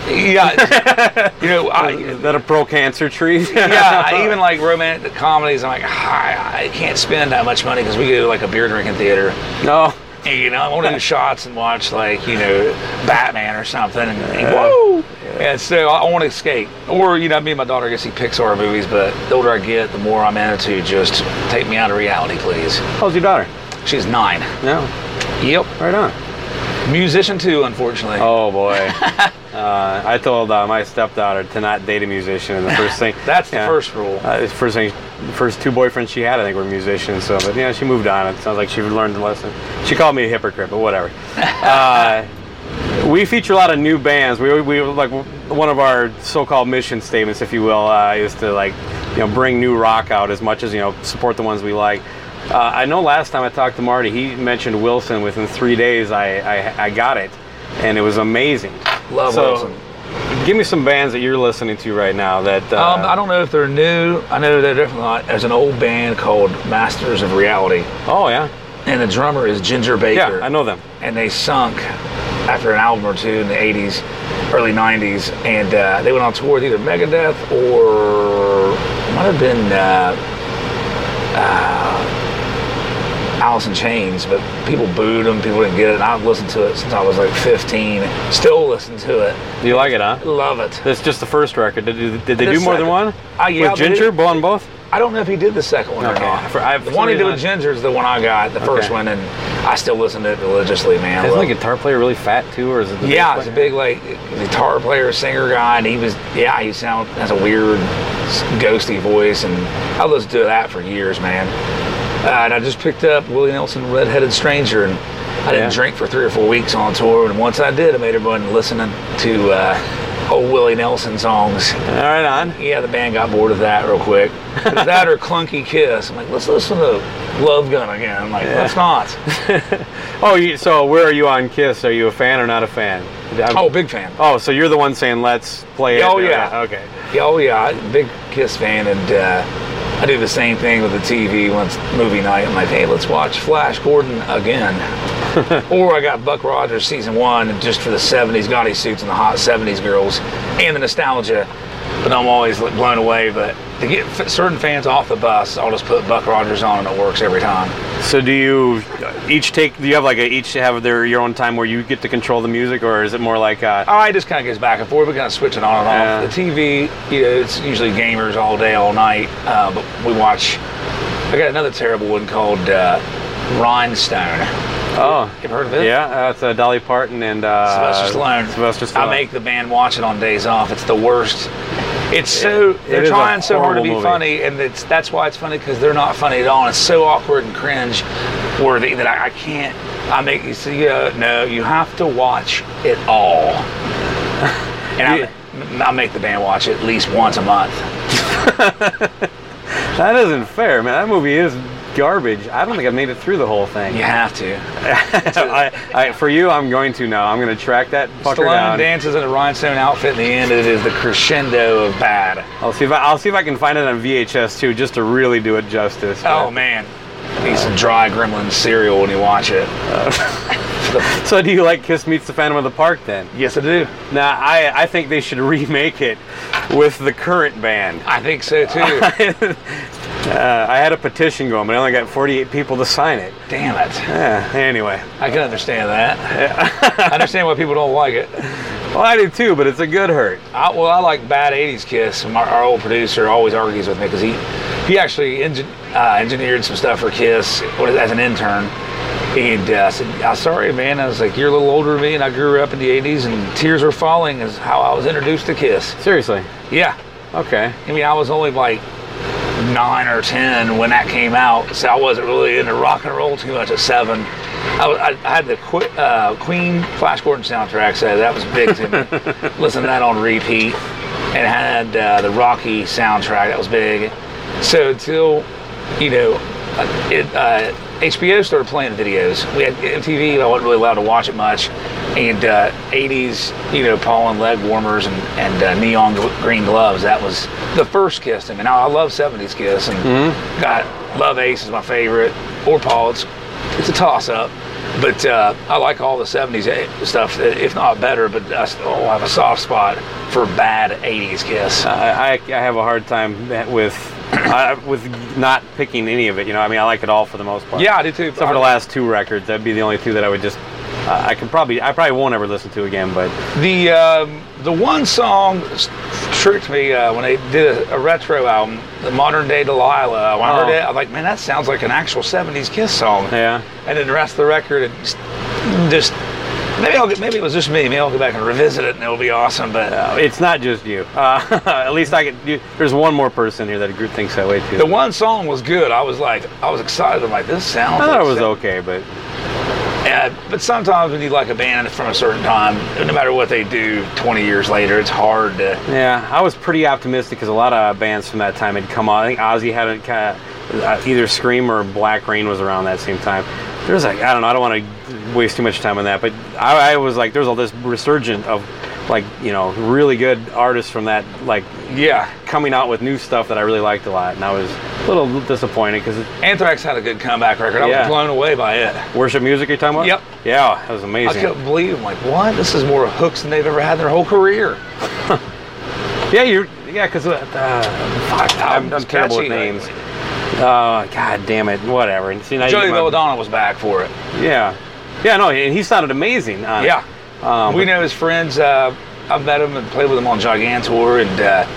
Yeah. You know, I, Is that a pro-cancer tree? yeah, I even like romantic comedies. I'm like, I, I can't spend that much money because we go to like a beer drinking theater. No. And, you know, I want to do shots and watch like, you know, Batman or something. And, and woo! And so I, I want to escape. Or, you know, me and my daughter go see Pixar movies, but the older I get, the more I'm into just take me out of reality, please. How's your daughter? She's nine. No. Yep. Right on. Musician too, unfortunately. Oh boy. uh, I told uh, my stepdaughter to not date a musician, and the first thing. That's the yeah, first rule. Uh, the first thing, the first two boyfriends she had, I think, were musicians. So, but yeah, she moved on. It sounds like she learned the lesson. She called me a hypocrite, but whatever. Uh, we feature a lot of new bands. We we like one of our so-called mission statements, if you will, uh, is to like you know bring new rock out as much as you know support the ones we like. Uh, I know last time I talked to Marty, he mentioned Wilson. Within three days, I, I, I got it, and it was amazing. Love so, Wilson. Give me some bands that you're listening to right now. That uh, um, I don't know if they're new. I know they're definitely not. There's an old band called Masters of Reality. Oh yeah. And the drummer is Ginger Baker. Yeah, I know them. And they sunk after an album or two in the eighties, early nineties, and uh, they went on tour with either Megadeth or it might have been. Uh, uh, Alice in Chains, but people booed them, people didn't get it, and I've listened to it since I was like fifteen, still listen to it. Do you like it, huh? Love it. That's just the first record. Did, did, did they The do more than second- one? Uh, yeah, With Ginger, they- on both? I don't know if he did the second one Okay. or not. For- I- the for one he some did with reason Ginger is the one I got, the first Okay. one, and I still listen to it religiously, man. I Isn't love- the guitar player really fat too, or is it? The yeah, bass he's a player? big like guitar player, singer guy, and he was yeah, he sound has a weird ghosty voice, and I listened to that for years, man. Uh, and I just picked up Willie Nelson, Red-Headed Stranger, and I didn't Yeah. drink for three or four weeks on tour, and once I did, I made everyone listening to uh, old Willie Nelson songs. All right, on. Yeah, the band got bored of that real quick. It was that or Clunky Kiss. I'm like, let's listen to Love Gun again. I'm like, Yeah. let's not. Oh, you, so where are you on Kiss? Are you a fan or not a fan? I'm- Oh, big fan. Oh, so you're the one saying let's play it. Oh, yeah. Okay. Yeah, oh yeah, I'm a big Kiss fan, and uh, I do the same thing with the T V when it's movie night. I'm like, hey, let's watch Flash Gordon again. Or I got Buck Rogers season one, and just for the seventies gaudy suits and the hot seventies girls, and the nostalgia. But I'm always like, blown away. But to get f- certain fans off the bus, I'll just put Buck Rogers on, and it works every time. So do you each take? Do you have like a, each have their your own time where you get to control the music, or is it more like? Uh, Oh, it just kind of goes back and forth. We kind of switch it on and Yeah. off. The T V, you know, it's usually gamers all day, all night. Uh, but we watch. I got another terrible one called uh, Rhinestone. oh, You ever heard of it? yeah, that's uh, Dolly Parton and uh, Sylvester Stallone. Sylvester Stallone. I make the band watch it on days off. It's the worst. It's so It- it they're is a trying so hard to be horrible movie. funny, and it's that's why it's funny because they're not funny at all. And it's so awkward and cringe worthy that I, I can't. I make you see. Uh, no, you have to watch it all. And I, I make the band watch it at least once a month. That isn't fair, man. That movie is garbage. I don't think I've made it through the whole thing. You have to. I, I, for you, I'm going to now. I'm going to track that fucker Stallone down. dances in a rhinestone outfit. In the end, it is the crescendo of bad. I'll see if I, I'll see if I can find it on V H S too, just to really do it justice. Oh man, need some dry Gremlin cereal when you watch it. So do you like Kiss Meets the Phantom of the Park then? Yes, I do. Now I I think they should remake it with the current band. I think so too. uh, I had a petition going, but I only got forty-eight people to sign it. Damn it. Yeah, anyway. I can understand that. I understand why people don't like it. Well, I do too, but it's a good hurt. I, well, I like bad eighties Kiss. My, our old producer always argues with me because he he actually engin, uh, engineered some stuff for Kiss as an intern. And uh, I said, I'm sorry, man. I was like, you're a little older than me, and I grew up in the eighties, and Tears Were Falling is how I was introduced to Kiss. Seriously? Yeah. Okay. I mean, I was only like nine or ten when that came out, so I wasn't really into rock and roll too much at seven. I, was, I, I had the Qu- uh, Queen Flash Gordon soundtrack, so that was big to me. Listened to that on repeat, and had uh, the Rocky soundtrack, that was big. So until, you know, it, uh, H B O started playing videos. We had M T V, I wasn't really allowed to watch it much. And uh, eighties, you know, Paul and leg warmers and, and uh, neon gl- green gloves. That was the first Kiss to me. Now I love seventies Kiss, and Mm-hmm. got Love Ace is my favorite, or Paul. It's it's a toss up, but uh, I like all the seventies stuff, if not better. But I still have a soft spot for bad eighties Kiss. I, I, I have a hard time with uh, with not picking any of it. You know, I mean, I like it all for the most part. Yeah, I do too. Except for the last two records, that'd be the only two that I would just. Uh, I could probably, I probably won't ever listen to again. But The um, the one song tricked me uh, when they did a, a retro album, the Modern Day Delilah. When I heard Oh. it, I'm like, man, that sounds like an actual seventies Kiss song. yeah, And then the rest of the record, it just, just maybe I'll get, maybe it was just me. Maybe I'll go back and revisit it, and it'll be awesome. But uh, it's not just you. Uh, at least I could. You, there's one more person here that group thinks that way too. the one song was good. I was like, I was excited. I'm like, this sounds. I thought like it was sev- okay, but Yeah, but sometimes when you like a band from a certain time, no matter what they do twenty years later, it's hard to. yeah, I was pretty optimistic because a lot of bands from that time had come on. I think Ozzy had a kind of uh, either Scream or Black Rain was around that same time. There's like I don't know. I don't want to waste too much time on that, but I, I was like, there's all this resurgent of like you know really good artists from that like Yeah. coming out with new stuff that I really liked a lot, and I was a little disappointed because Anthrax had a good comeback record. I Yeah. was blown away by it. Worship Music you're talking about? Yep. Yeah, that was I amazing. couldn't believe it. I'm like, what? This is more hooks than they've ever had in their whole career. Yeah, you're yeah because uh, fuck, I'm, I'm terrible with catchy. names. Uh, God damn it, whatever. And see, now you Joey get my- Belladonna was back for it. Yeah, yeah, no, and he sounded amazing. On it. Yeah. Um, we know his friends. Uh, I've met him and played with him on Gigantour, and uh,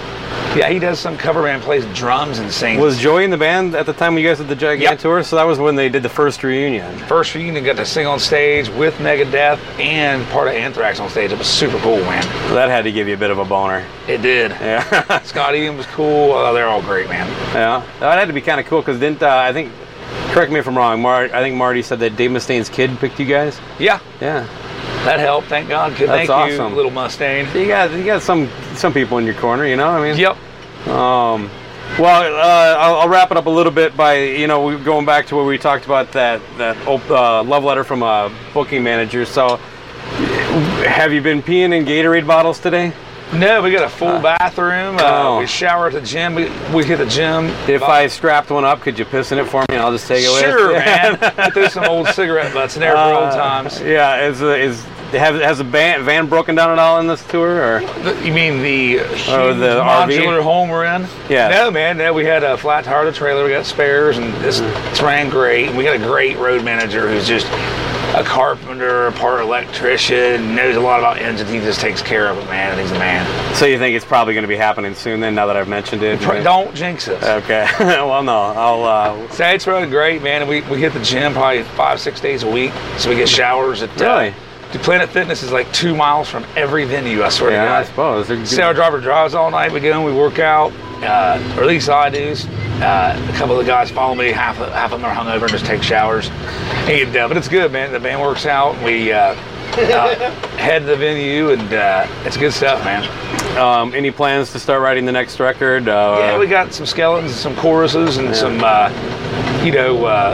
Yeah, he does some cover band, plays drums and sings. Was Joey in the band at the time when you guys did the Gigantour? Yep. Tour? So that was when they did the first reunion. First reunion, got to sing on stage with Megadeth and part of Anthrax on stage. It was super cool, man. That had to give you a bit of a boner. It did. Yeah. Scott Ian was cool. Uh, they're all great, man. Yeah, that had to be kind of cool because didn't uh, I think? Correct me if I'm wrong. Mar- I think Marty said that Dave Mustaine's kid picked you guys. Yeah. Yeah. That helped. Thank God. Good. That's Thank awesome. you, little Mustaine. You got you got some some people in your corner, you know. I mean. Yep. Um, well, uh, I'll, I'll wrap it up a little bit by, you know, we- going back to where we talked about that that op- uh, love letter from a booking manager. So, have you been peeing in Gatorade bottles today? No, we got a full bathroom. Uh, oh. We shower at the gym. We, we hit the gym. If I strapped one up, could you piss in it for me and I'll just take it with? Sure, man. I threw some old cigarette butts in there for old times. Yeah, is uh, is has has the van, van broken down at all in this tour, or The- you mean the huge Oh, the R V? modular home we're in? Yeah. No, man. No, we had a flat tire to trailer. We got spares, and this it's ran great. We got a great road manager who's just a carpenter, a part electrician, knows a lot about engines. He just takes care of it, man. And he's a man. so you think it's probably going to be happening soon? Then, now that I've mentioned it, Pr- Don't jinx us. Okay. Well, no, I'll. Uh, So it's running great, man. And we, we hit the gym probably five, six days a week. So we get showers at. Really? Uh, the Planet Fitness is like two miles from every venue, I swear Yeah, to God. I suppose. They're good. So our driver drives all night. We go and we work out, uh, or at least I do. Uh, a couple of the guys follow me. Half of, half of them are hungover and just take showers. And, uh, but it's good, man. The band works out. We uh, uh, head to the venue, and uh, it's good stuff, man. Um, any plans to start writing the next record? Uh, Yeah, we got some skeletons, some choruses, and Yeah. some, uh, you know, uh,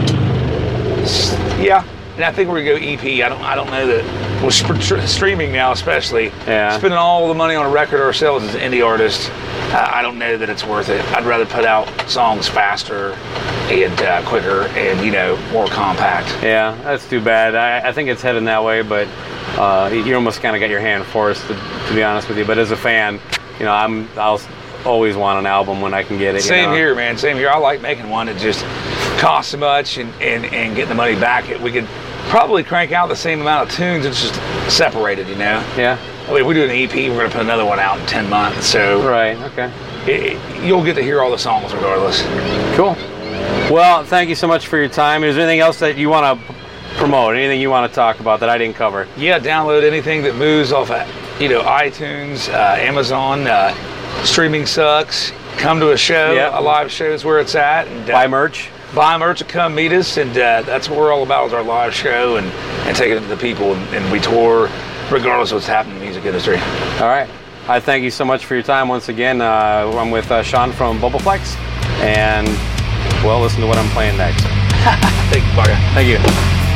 s- yeah. And I think we're gonna go E P. I don't, I don't know that. Well, sp- tr- streaming now, especially. Yeah. Spending all the money on a record ourselves as an indie artist, uh, I don't know that it's worth it. I'd rather put out songs faster and uh, quicker, and you know, more compact. Yeah, that's too bad. I, I think it's heading that way, but uh, you almost kind of got your hand forced, to, to be honest with you. But as a fan, you know, I'm I'll always want an album when I can get it. you Same know? here, man. Same here. I like making one. It just costs so much, and, and, and getting the money back. We could probably crank out the same amount of tunes. It's just separated, you know. Yeah. I mean, if we do an E P, we're gonna put another one out in ten months. So Right. Okay. it, you'll get to hear all the songs regardless. Cool. Well, thank you so much for your time. Is there anything else that you want to promote? Anything you want to talk about that I didn't cover? Yeah, download anything that moves off, of, you know, iTunes, uh, Amazon. Uh, streaming sucks. Come to a show. Yeah. A live show is where it's at. And, uh, Buy merch. Buy merch and come meet us, and uh, that's what we're all about, is our live show and, and taking it to the people, and, and we tour regardless of what's happening in the music industry. All right. I thank you so much for your time once again. Uh, I'm with uh, Sean from Bubbleflex, and well, listen to what I'm playing next. Thank you, Barga. Thank you.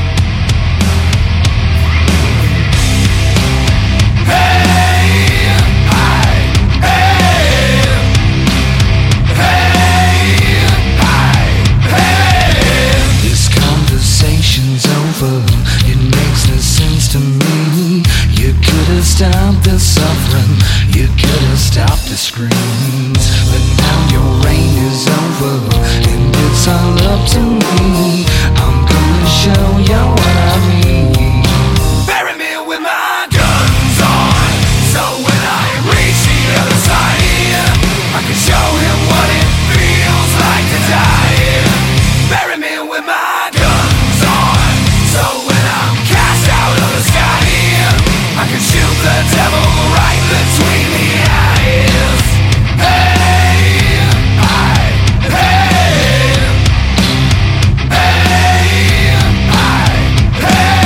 This conversation's over. It makes no sense to me. You could have stopped the suffering. You could have stopped the screams. But now your reign is over, and it's all up to me. I'm gonna show you what I mean. Bury me with my guns on, so when I reach the other side, I can show him what it feels like to die. Bury me with my guns on, so when I'm cast out of the sky, I can shoot the devil right between the eyes. Hey, I, hey, hey, I, hey.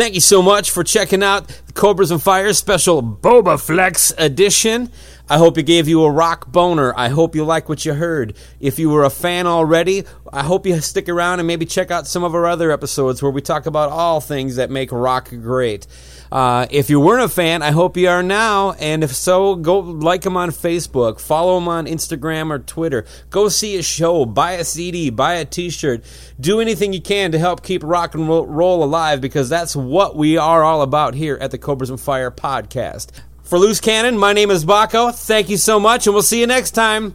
thank you so much for checking out the Cobras and Fire special Boba Flex edition. I hope it gave you a rock boner. I hope you like what you heard. If you were a fan already, I hope you stick around and maybe check out some of our other episodes where we talk about all things that make rock great. Uh, if you weren't a fan, I hope you are now, and if so, go like him on Facebook, follow him on Instagram or Twitter, go see a show, buy a C D, buy a t-shirt, do anything you can to help keep rock and roll alive, because that's what we are all about here at the Cobras and Fire podcast. For Loose Cannon, my name is Baco. Thank you so much, and we'll see you next time.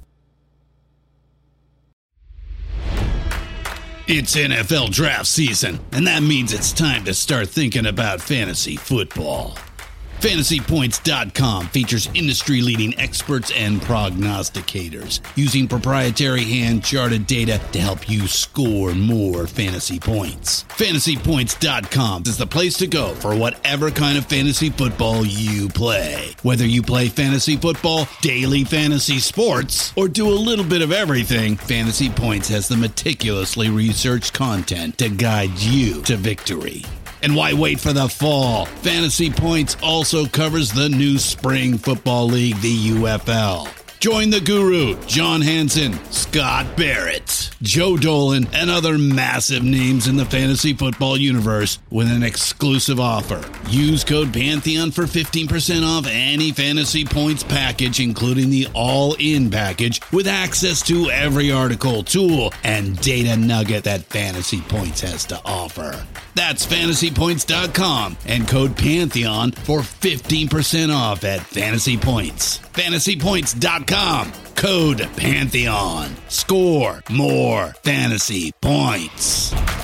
It's N F L draft season, and that means it's time to start thinking about fantasy football. Fantasy Points dot com features industry-leading experts and prognosticators using proprietary hand-charted data to help you score more fantasy points. Fantasy Points dot com is the place to go for whatever kind of fantasy football you play. Whether you play fantasy football, daily fantasy sports, or do a little bit of everything, Fantasy Points has the meticulously researched content to guide you to victory. And why wait for the fall? Fantasy Points also covers the new spring football league, the U F L. Join the guru, John Hansen, Scott Barrett, Joe Dolan, and other massive names in the fantasy football universe with an exclusive offer. Use code Pantheon for fifteen percent off any Fantasy Points package, including the all-in package, with access to every article, tool, and data nugget that Fantasy Points has to offer. That's Fantasy Points dot com and code Pantheon for fifteen percent off at Fantasy Points. Fantasy Points dot com, code Pantheon. Score more fantasy points.